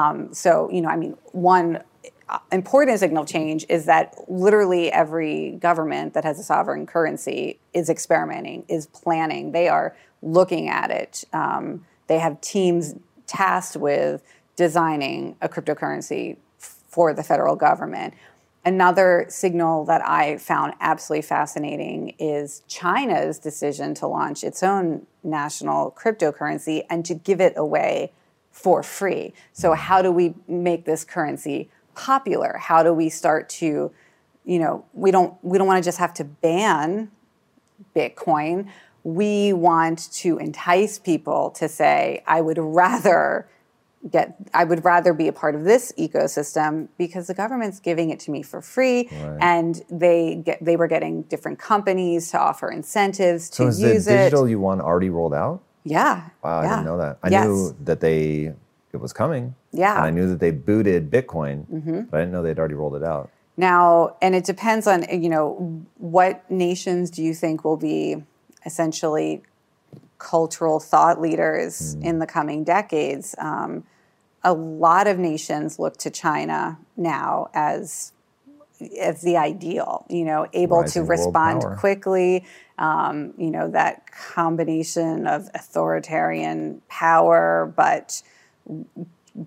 One important signal change is that literally every government that has a sovereign currency is experimenting, is planning. They are looking at it. They have teams tasked with designing a cryptocurrency for the federal government. Another signal that I found absolutely fascinating is China's decision to launch its own national cryptocurrency and to give it away for free. So how do we make this currency popular? How do we start to, we don't want to just have to ban Bitcoin. We want to entice people to say, I would rather be a part of this ecosystem because the government's giving it to me for free, and they were getting different companies to offer incentives to use it. So is the digital yuan already rolled out? Yeah. Wow, I didn't know that. I knew that it was coming. Yeah. And I knew that they booted Bitcoin, but I didn't know they'd already rolled it out. Now, and it depends on, what nations do you think will be essentially cultural thought leaders in the coming decades? A lot of nations look to China now as the ideal, able Rising to respond quickly, that combination of authoritarian power, but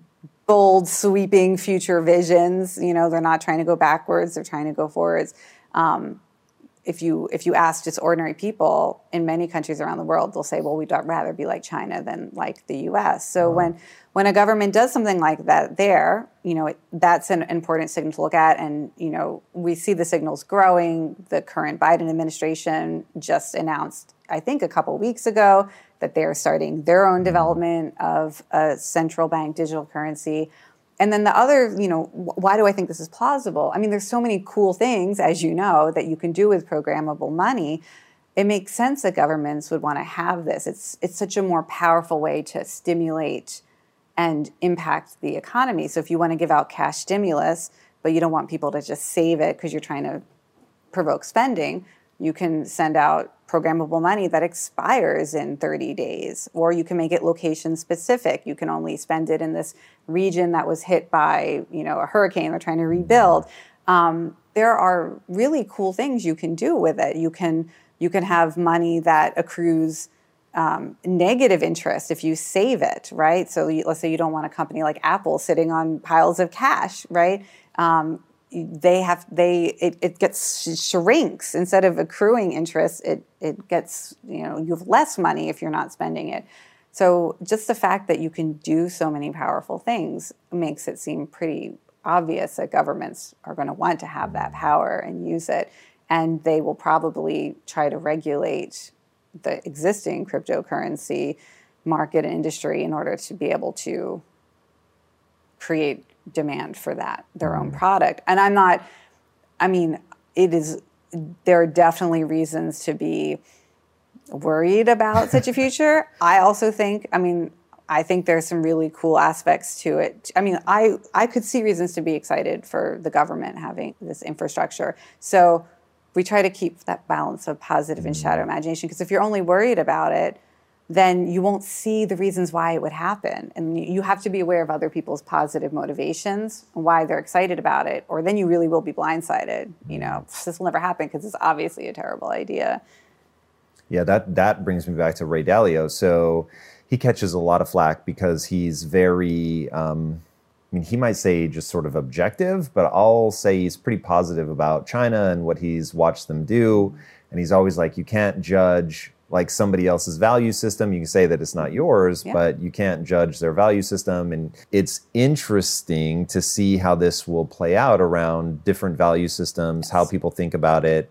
bold, sweeping future visions. They're not trying to go backwards; they're trying to go forwards. If you ask just ordinary people in many countries around the world, they'll say, "Well, we'd rather be like China than like the U.S." So when a government does something like that, that's an important signal to look at, and we see the signals growing. The current Biden administration just announced, I think, a couple weeks ago, that they're starting their own development of a central bank digital currency. And then the other, why do I think this is plausible? I mean, there's so many cool things, as you know, that you can do with programmable money. It makes sense that governments would want to have this. It's such a more powerful way to stimulate and impact the economy. So if you want to give out cash stimulus, but you don't want people to just save it because you're trying to provoke spending, you can send out programmable money that expires in 30 days, or you can make it location specific. You can only spend it in this region that was hit by, a hurricane they're trying to rebuild. There are really cool things you can do with it. You can have money that accrues negative interest if you save it, right? So let's say you don't want a company like Apple sitting on piles of cash, right? It shrinks instead of accruing interest. It gets, you have less money if you're not spending it. So just the fact that you can do so many powerful things makes it seem pretty obvious that governments are going to want to have that power and use it. And they will probably try to regulate the existing cryptocurrency market and industry in order to be able to create demand for that, their own product. And there are definitely reasons to be worried about such a future. I also think, I think there's some really cool aspects to it. I could see reasons to be excited for the government having this infrastructure. So we try to keep that balance of positive and shadow imagination, because if you're only worried about it, then you won't see the reasons why it would happen. And you have to be aware of other people's positive motivations and why they're excited about it, or then you really will be blindsided. This will never happen because it's obviously a terrible idea. Yeah, that brings me back to Ray Dalio. So he catches a lot of flack because he's very, he might say just sort of objective, but I'll say he's pretty positive about China and what he's watched them do. And he's always like, you can't judge like somebody else's value system. You can say that it's not yours, but you can't judge their value system. And it's interesting to see how this will play out around different value systems, how people think about it.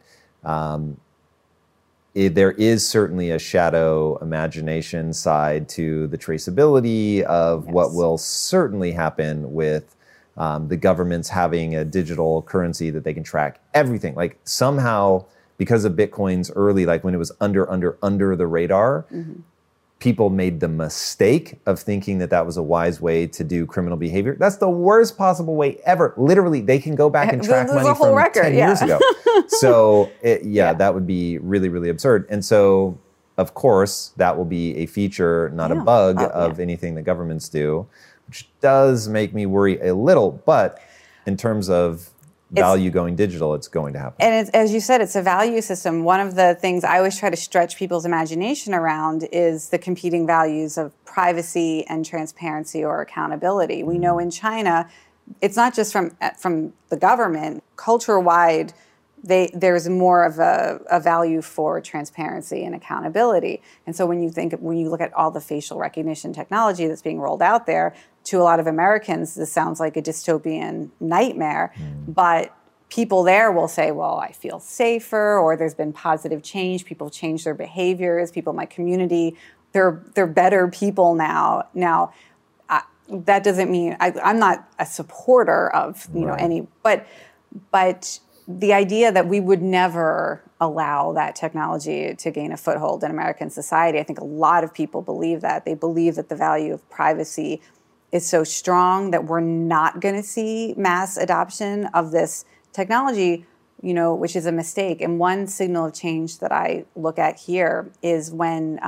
There is certainly a shadow imagination side to the traceability of what will certainly happen with the governments having a digital currency that they can track everything. Like somehow, because of Bitcoin's early, like when it was under the radar, people made the mistake of thinking that was a wise way to do criminal behavior. That's the worst possible way ever. Literally, they can go back and track money from 10 years ago. So, that would be really, really absurd. And so, of course, that will be a feature, not a bug of anything that governments do, which does make me worry a little. But in terms of value going digital, it's going to happen. And as you said, it's a value system. One of the things I always try to stretch people's imagination around is the competing values of privacy and transparency or accountability. We know in China, it's not just from the government, culture-wide, there's more of a value for transparency and accountability. And so when you look at all the facial recognition technology that's being rolled out there, to a lot of Americans, this sounds like a dystopian nightmare. But people there will say, well, I feel safer, or there's been positive change. People change their behaviors. People in my community, they're better people now. Now, that doesn't mean I'm not a supporter of any, but the idea that we would never allow that technology to gain a foothold in American society, I think a lot of people believe that. They believe that the value of privacy is so strong that we're not going to see mass adoption of this technology, which is a mistake. And one signal of change that I look at here is when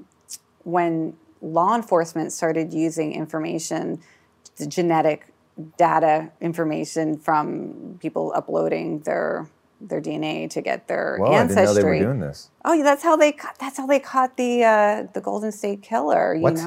law enforcement started using information, the genetic data information from people uploading their DNA to get their ancestry. I didn't know they were doing this. Oh, that's how they caught the Golden State Killer. What?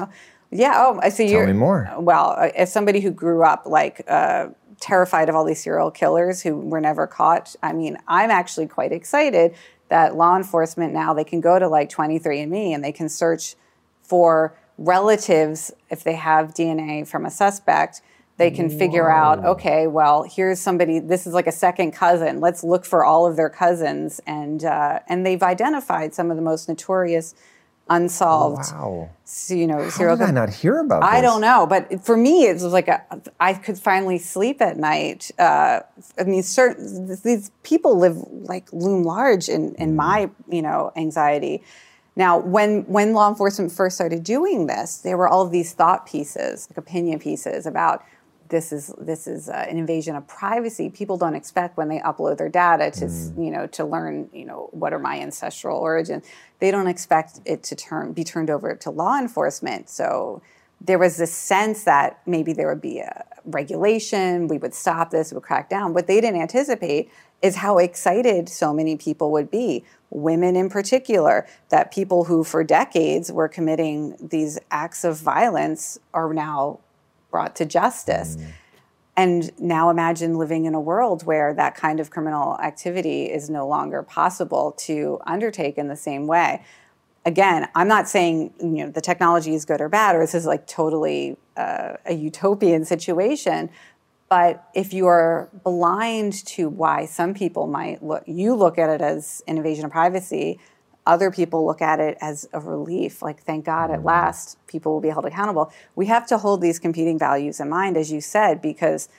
Yeah. Oh, I see. Tell me more. Well, as somebody who grew up terrified of all these serial killers who were never caught, I mean, I'm actually quite excited that law enforcement now, they can go to like 23andMe and they can search for relatives if they have DNA from a suspect. They can figure out, okay, well, here's somebody, this is like a second cousin. Let's look for all of their cousins. And they've identified some of the most notorious unsolved, serial How did I not hear about this? I don't know, but for me, it was like I could finally sleep at night. I mean, these people loom large in my anxiety. Now, when law enforcement first started doing this, there were all of these thought pieces, like opinion pieces about this is an invasion of privacy. People don't expect when they upload their data to learn what are my ancestral origins. They don't expect it to be turned over to law enforcement. So there was this sense that maybe there would be a regulation, we would stop this, we would crack down. What they didn't anticipate is how excited so many people would be, women in particular, that people who for decades were committing these acts of violence are now brought to justice. And now imagine living in a world where that kind of criminal activity is no longer possible to undertake in the same way. Again, I'm not saying the technology is good or bad, or this is like totally a utopian situation. But if you are blind to why some people might look at it as an invasion of privacy, other people look at it as a relief, like, thank God, at last, people will be held accountable. We have to hold these competing values in mind, as you said, because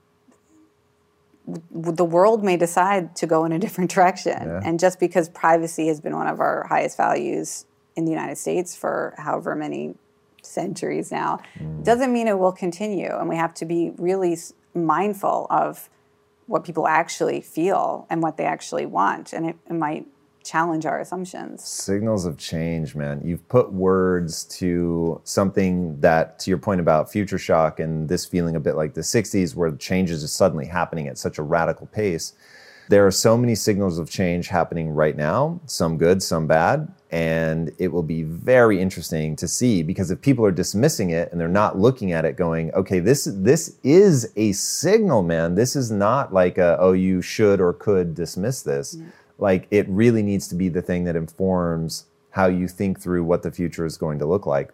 the world may decide to go in a different direction. Yeah. And just because privacy has been one of our highest values in the United States for however many centuries now, doesn't mean it will continue. And we have to be really mindful of what people actually feel and what they actually want. And it might challenge our assumptions. Signals of change, man. You've put words to something that, to your point about future shock and this feeling a bit like the 60s where changes are suddenly happening at such a radical pace. There are so many signals of change happening right now, some good, some bad, and it will be very interesting to see, because if people are dismissing it and they're not looking at it going, okay, this is a signal, man. This is not like you should or could dismiss this. Yeah. Like, it really needs to be the thing that informs how you think through what the future is going to look like.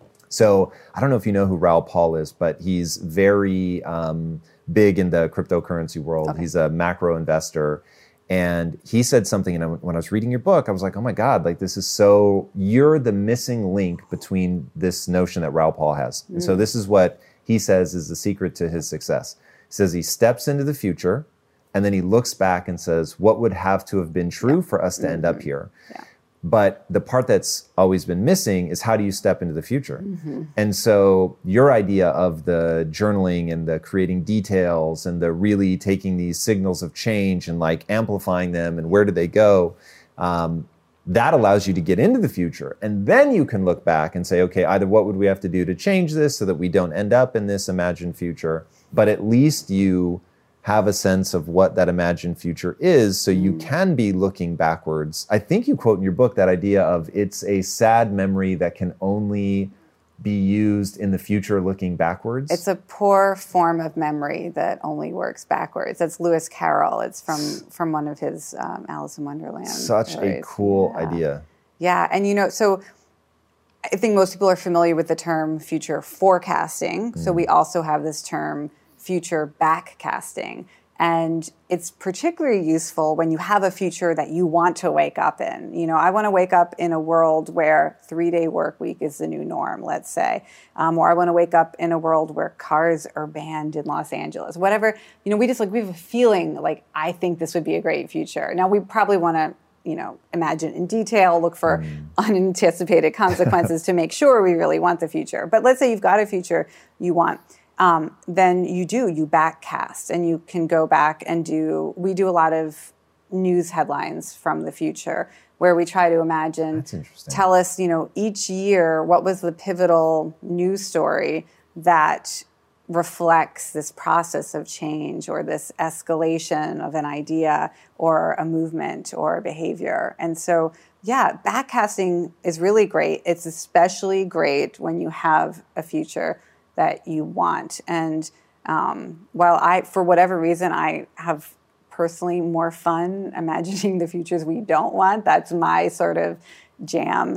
So I don't know if you know who Raoul Pal is, but he's very big in the cryptocurrency world. Okay. He's a macro investor. And he said something, and when I was reading your book, I was like, oh my God, like, this is so, you're the missing link between this notion that Raoul Pal has. And so this is what he says is the secret to his success. He says he steps into the future, and then he looks back and says, what would have to have been true for us to end up here? Yeah. But the part that's always been missing is, how do you step into the future? And so your idea of the journaling and the creating details and the really taking these signals of change and like amplifying them and where do they go, that allows you to get into the future. And then you can look back and say, okay, either what would we have to do to change this so that we don't end up in this imagined future, but at least you have a sense of what that imagined future is, so you can be looking backwards. I think you quote in your book that idea of it's a sad memory that can only be used in the future looking backwards. It's a poor form of memory that only works backwards. That's Lewis Carroll. It's from one of his Alice in Wonderland Such stories. A cool idea. Yeah, and so I think most people are familiar with the term future forecasting. So we also have this term future backcasting. And it's particularly useful when you have a future that you want to wake up in. I want to wake up in a world where 3-day work week is the new norm, let's say. Or I want to wake up in a world where cars are banned in Los Angeles. Whatever, we have a feeling like, I think this would be a great future. Now, we probably want to imagine in detail, look for unanticipated consequences to make sure we really want the future. But let's say you've got a future you want. Then you backcast, and you can go back and we do a lot of news headlines from the future where we try to imagine, tell us, each year, what was the pivotal news story that reflects this process of change or this escalation of an idea or a movement or a behavior. And so yeah, backcasting is really great. It's especially great when you have a future that you want. And while for whatever reason, I have personally more fun imagining the futures we don't want. That's my sort of jam.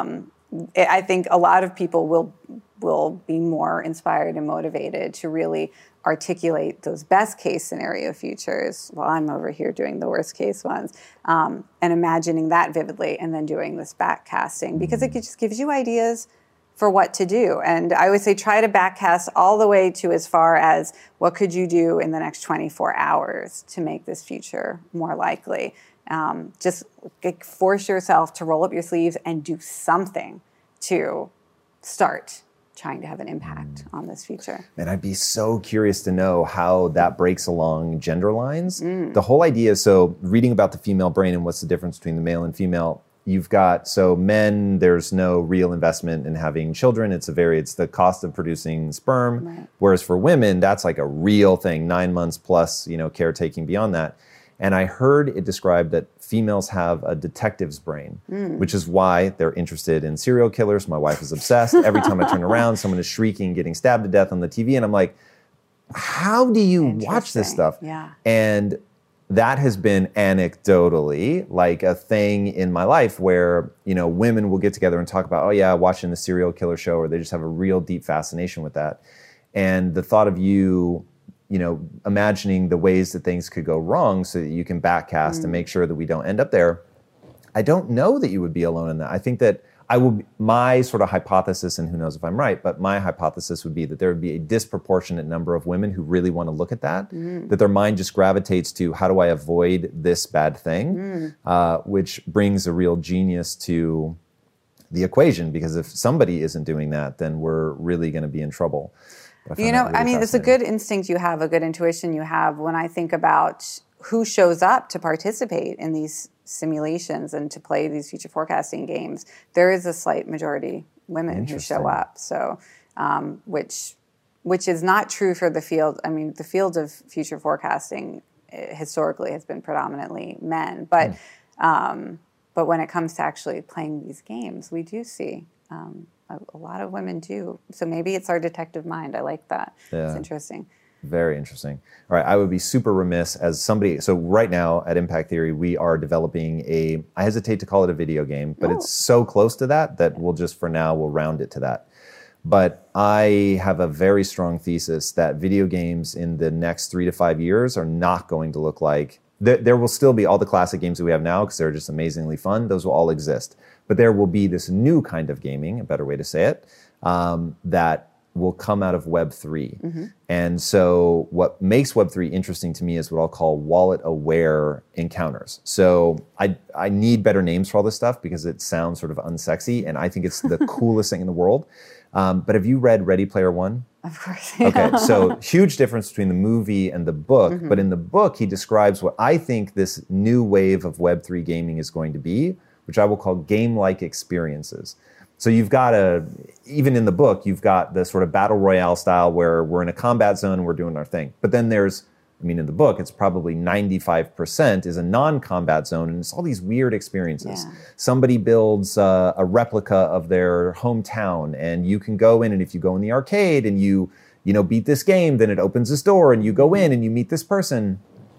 I think a lot of people will be more inspired and motivated to really articulate those best case scenario futures while I'm over here doing the worst case ones, and imagining that vividly, and then doing this backcasting, because it just gives you ideas for what to do. And I would say try to backcast all the way to as far as what could you do in the next 24 hours to make this future more likely. Just force yourself to roll up your sleeves and do something to start trying to have an impact on this future. And I'd be so curious to know how that breaks along gender lines. The whole idea, so reading about the female brain and what's the difference between the male and female, you've got, so men, there's no real investment in having children. It's the cost of producing sperm. Right. Whereas for women, that's like a real thing, 9 months plus, caretaking beyond that. And I heard it described that females have a detective's brain, which is why they're interested in serial killers. My wife is obsessed. Every time I turn around, someone is shrieking, getting stabbed to death on the TV. And I'm like, how do you watch this stuff? Yeah. And that has been anecdotally like a thing in my life where, women will get together and talk about, oh yeah, watching the serial killer show, or they just have a real deep fascination with that. And the thought of you imagining the ways that things could go wrong so that you can backcast and make sure that we don't end up there. I don't know that you would be alone in that. I think that my sort of hypothesis, and who knows if I'm right, but my hypothesis would be that there would be a disproportionate number of women who really want to look at that, that their mind just gravitates to, how do I avoid this bad thing? Which brings a real genius to the equation, because if somebody isn't doing that, then we're really going to be in trouble. It's a good instinct you have, a good intuition you have. When I think about who shows up to participate in these simulations and to play these future forecasting games, there is a slight majority women who show up. So, which is not true for the field. I mean, the field of future forecasting historically has been predominantly men, but when it comes to actually playing these games, we do see a lot of women do. So maybe it's our detective mind. I like that. Yeah. It's interesting. Very interesting. All right, I would be super remiss as somebody. So right now at Impact Theory, we are developing I hesitate to call it a video game, but it's so close to that we'll just, for now, we'll round it to that. But I have a very strong thesis that video games in the next 3 to 5 years are not going to look like, there will still be all the classic games that we have now because they're just amazingly fun. Those will all exist. But there will be this new kind of gaming, a better way to say it, that will come out of Web3. And so what makes Web3 interesting to me is what I'll call wallet-aware encounters. So I need better names for all this stuff because it sounds sort of unsexy, and I think it's the coolest thing in the world. But have you read Ready Player One? Of course. Okay, so huge difference between the movie and the book. But in the book, he describes what I think this new wave of Web3 gaming is going to be, which I will call game-like experiences. So you've got even in the book, you've got the sort of battle royale style where we're in a combat zone and we're doing our thing. But then in the book, it's probably 95% is a non-combat zone, and it's all these weird experiences. Yeah. Somebody builds a replica of their hometown, and you can go in, and if you go in the arcade and you beat this game, then it opens this door, and you go in and you meet this person.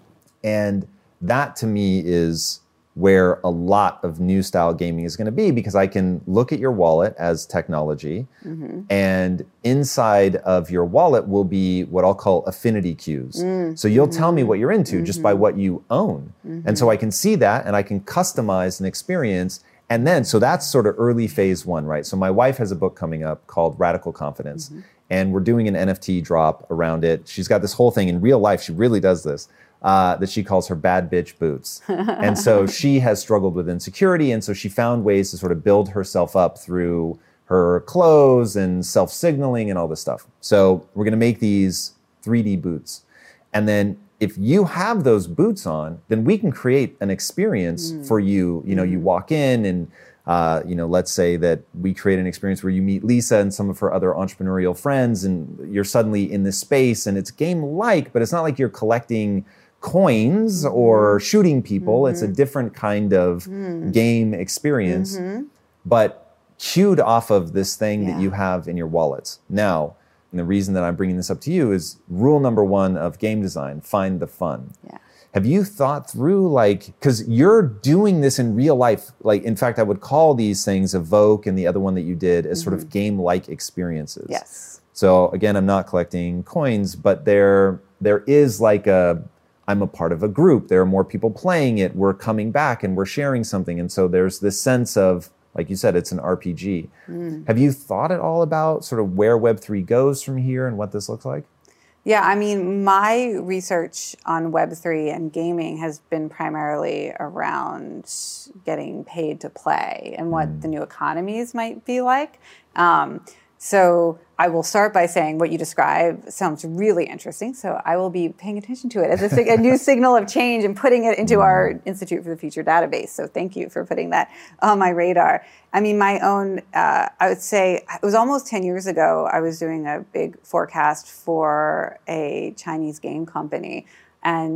And that, to me, is where a lot of new style gaming is going to be, because I can look at your wallet as technology, and inside of your wallet will be what I'll call affinity cues. So you'll tell me what you're into just by what you own. And so I can see that, and I can customize an experience. And then, so that's sort of early phase one, right? So my wife has a book coming up called Radical Confidence, and we're doing an NFT drop around it. She's got this whole thing in real life. She really does this. That she calls her bad bitch boots. And so she has struggled with insecurity, and so she found ways to sort of build herself up through her clothes and self-signaling and all this stuff. So we're going to make these 3D boots. And then if you have those boots on, then we can create an experience for you. You walk in and, let's say that we create an experience where you meet Lisa and some of her other entrepreneurial friends, and you're suddenly in this space, and it's game-like, but it's not like you're collecting coins or shooting people. It's a different kind of game experience, but cued off of this thing that you have in your wallets. Now, and the reason that I'm bringing this up to you is rule number 1 of game design, find the fun. Yeah. Have you thought through, like, because you're doing this in real life, like, in fact, I would call these things Evoke and the other one that you did as sort of game-like experiences. Yes. So again, I'm not collecting coins, but there is like I'm a part of a group. There are more people playing it. We're coming back and we're sharing something. And so there's this sense of, like you said, it's an RPG. Have you thought at all about sort of where Web3 goes from here and what this looks like? Yeah, I mean, my research on Web3 and gaming has been primarily around getting paid to play and what the new economies might be like. So I will start by saying what you describe sounds really interesting. So I will be paying attention to it as a new signal of change and putting it into our Institute for the Future database. So thank you for putting that on my radar. I mean, my own, I would say it was almost 10 years ago, I was doing a big forecast for a Chinese game company. And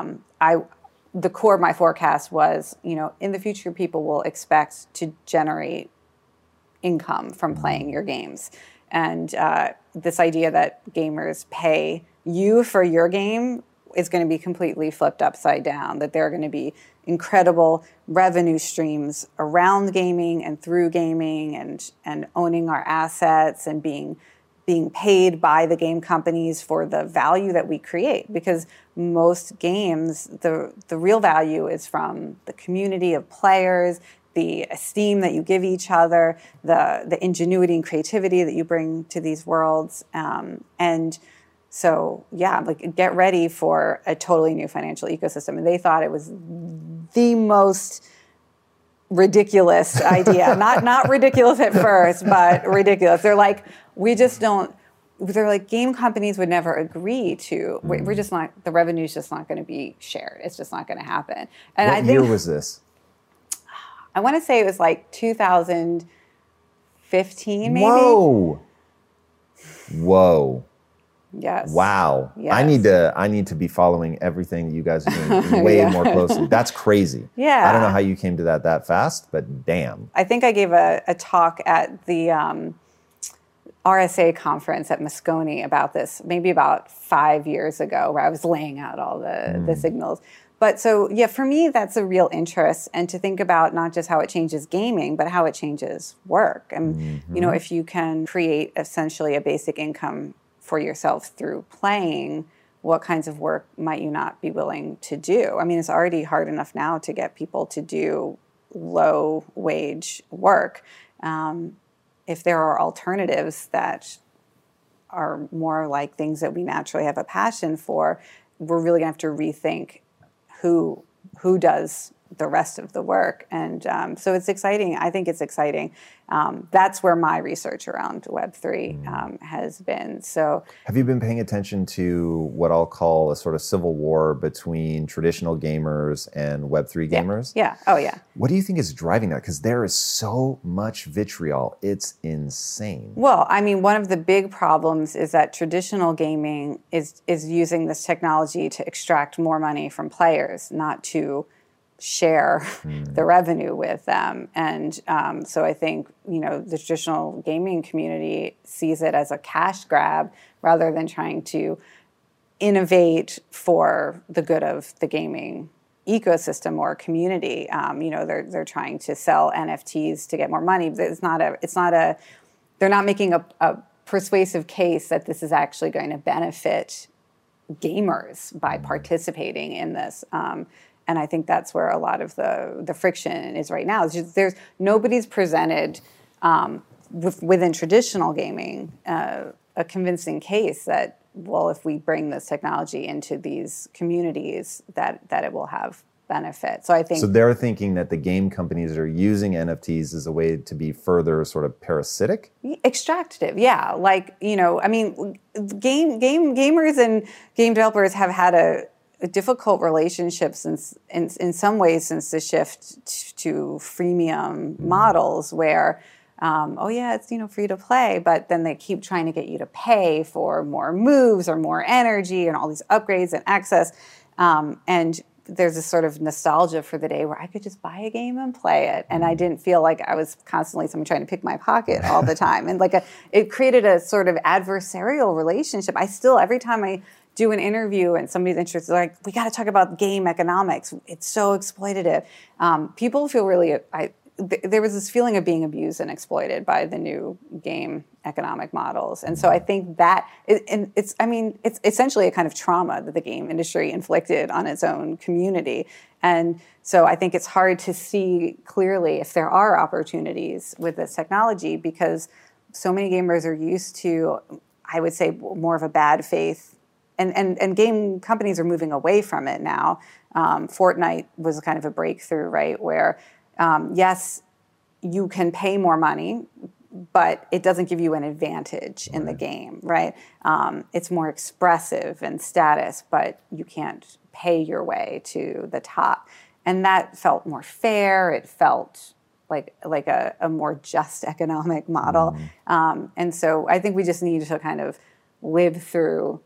the core of my forecast was, in the future, people will expect to generate income from playing your games. And this idea that gamers pay you for your game is going to be completely flipped upside down, that there are going to be incredible revenue streams around gaming and through gaming and owning our assets and being paid by the game companies for the value that we create. Because most games, the real value is from the community of players, the esteem that you give each other, the ingenuity and creativity that you bring to these worlds. And so, like, get ready for a totally new financial ecosystem. And they thought it was the most ridiculous idea. Not ridiculous at first, but ridiculous. They're like, they're like, game companies would never agree to, we're just not, the revenue's just not going to be shared. It's just not going to happen. And what year was this? I want to say it was like 2015, maybe. Whoa. Yes. Wow. Yes. I need to be following everything that you guys are doing way more closely. That's crazy. Yeah. I don't know how you came to that fast, but damn. I think I gave a talk at the RSA conference at Moscone about this, maybe about 5 years ago, where I was laying out all the signals. But so, for me, that's a real interest, and to think about not just how it changes gaming, but how it changes work. And, if you can create essentially a basic income for yourself through playing, what kinds of work might you not be willing to do? I mean, it's already hard enough now to get people to do low wage work. If there are alternatives that are more like things that we naturally have a passion for, we're really going to have to rethink who does the rest of the work. And so it's exciting. I think it's exciting. That's where my research around Web3 has been. So, have you been paying attention to what I'll call a sort of civil war between traditional gamers and Web3 gamers? Yeah. Oh, yeah. What do you think is driving that? Because there is so much vitriol. It's insane. Well, I mean, one of the big problems is that traditional gaming is using this technology to extract more money from players, not to share the revenue with them. And so I think, the traditional gaming community sees it as a cash grab rather than trying to innovate for the good of the gaming ecosystem or community. They're trying to sell NFTs to get more money. But they're not making a persuasive case that this is actually going to benefit gamers by participating in this. And I think that's where a lot of the friction is right now. It's just, nobody's presented within traditional gaming a convincing case that, well, if we bring this technology into these communities, that it will have benefit. So I think they're thinking that the game companies are using NFTs as a way to be further sort of parasitic, extractive. Yeah, like I mean, gamers and game developers have had a difficult relationship since, in some ways, since the shift to freemium models, where it's free to play, but then they keep trying to get you to pay for more moves or more energy and all these upgrades and access. And there's this sort of nostalgia for the day where I could just buy a game and play it. And I didn't feel like I was constantly someone trying to pick my pocket all the time. And it created a sort of adversarial relationship. I still, every time I do an interview and somebody's interested, like, we got to talk about game economics. It's so exploitative. People feel really, there was this feeling of being abused and exploited by the new game economic models. And so I think that it's essentially a kind of trauma that the game industry inflicted on its own community. And so I think it's hard to see clearly if there are opportunities with this technology, because so many gamers are used to, I would say, more of a bad faith. And game companies are moving away from it now. Fortnite was kind of a breakthrough, right? Where, yes, you can pay more money, but it doesn't give you an advantage in the game, right? It's more expressive and status, but you can't pay your way to the top. And that felt more fair. It felt like a more just economic model. And so I think we just need to kind of live through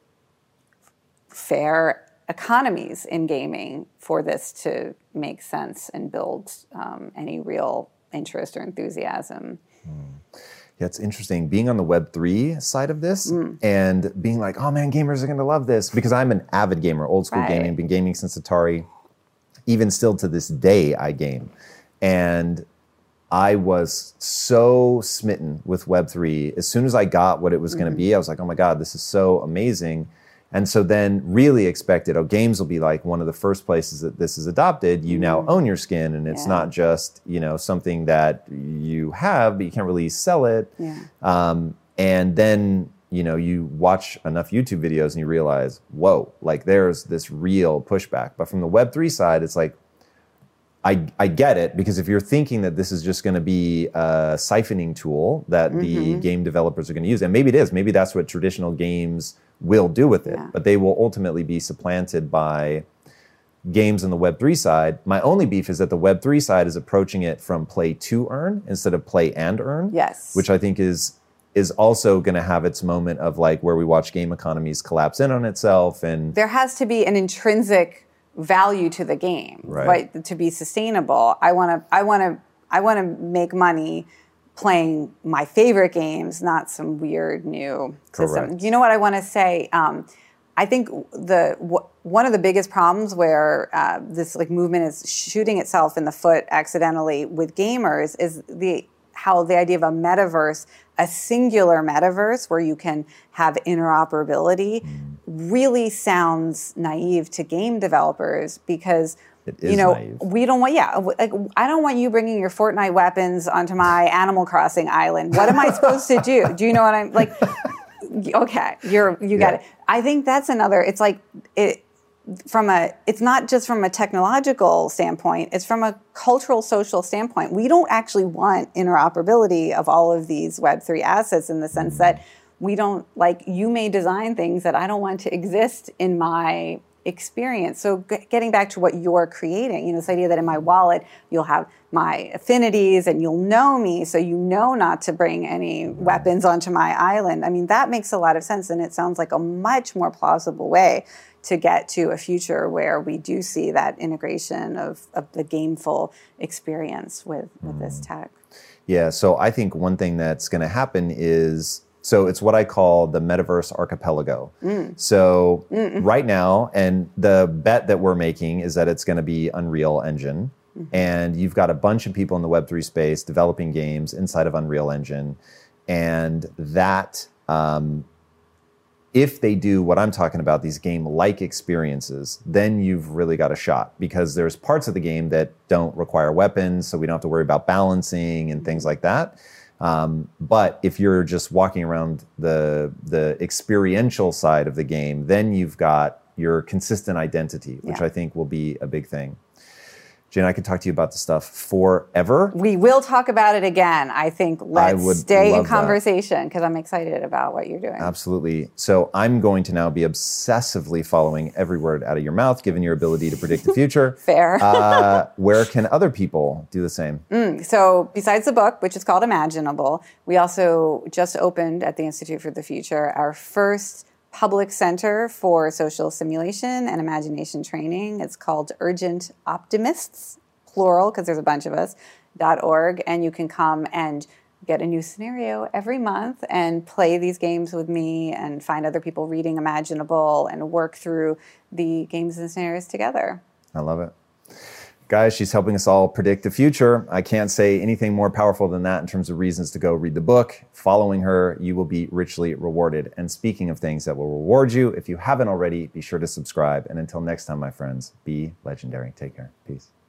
fair economies in gaming for this to make sense and build any real interest or enthusiasm. Yeah, it's interesting being on the Web3 side of this and being like, oh man, gamers are going to love this, because I'm an avid gamer, old school gaming, been gaming since Atari. Even still to this day, I game. And I was so smitten with Web3. As soon as I got what it was going to be, I was like, oh my God, this is so amazing. And so then really expected, games will be like one of the first places that this is adopted. You now own your skin, and it's not just, something that you have, but you can't really sell it. And then, you watch enough YouTube videos and you realize, whoa, like there's this real pushback. But from the Web3 side, it's like, I get it, because if you're thinking that this is just going to be a siphoning tool that the game developers are going to use, and maybe it is, maybe that's what traditional games will do with it, but they will ultimately be supplanted by games on the Web3 side. My only beef is that the Web3 side is approaching it from play to earn instead of play and earn, which I think is also going to have its moment of like where we watch game economies collapse in on itself. And there has to be an intrinsic value to the game, right? To be sustainable. I want to make money playing my favorite games, not some weird new system. You know what I want to say? I think one of the biggest problems where this movement is shooting itself in the foot accidentally with gamers is how the idea of a metaverse, a singular metaverse where you can have interoperability, really sounds naive to game developers, because naive. We don't want, I don't want you bringing your Fortnite weapons onto my Animal Crossing island. What am I supposed to do? Do you know what I'm like? Okay, you got it. I think that's another. It's like it's not just from a technological standpoint. It's from a cultural, social standpoint. We don't actually want interoperability of all of these Web3 assets, in the sense that we don't, you may design things that I don't want to exist in my experience. So getting back to what you're creating, this idea that in my wallet, you'll have my affinities and you'll know me, so you know not to bring any weapons onto my island. I mean, that makes a lot of sense, and it sounds like a much more plausible way to get to a future where we do see that integration of the gameful experience with this tech. Yeah, so I think one thing that's going to happen is, so it's what I call the metaverse archipelago. So right now, and the bet that we're making is that it's going to be Unreal Engine. And you've got a bunch of people in the Web3 space developing games inside of Unreal Engine. And that, if they do what I'm talking about, these game-like experiences, then you've really got a shot, because there's parts of the game that don't require weapons, so we don't have to worry about balancing and things like that. But if you're just walking around the experiential side of the game, then you've got your consistent identity, which I think will be a big thing. Jen, I could talk to you about this stuff forever. We will talk about it again. I think let's stay in conversation, because I'm excited about what you're doing. Absolutely. So I'm going to now be obsessively following every word out of your mouth, given your ability to predict the future. Fair. Where can other people do the same? So besides the book, which is called Imaginable, we also just opened at the Institute for the Future our first public center for social simulation and imagination training. It's called Urgent Optimists, plural, because there's a bunch of us, .org. And you can come and get a new scenario every month and play these games with me and find other people reading Imaginable and work through the games and scenarios together. I love it. Guys, she's helping us all predict the future. I can't say anything more powerful than that in terms of reasons to go read the book. Following her, you will be richly rewarded. And speaking of things that will reward you, if you haven't already, be sure to subscribe. And until next time, my friends, be legendary. Take care. Peace.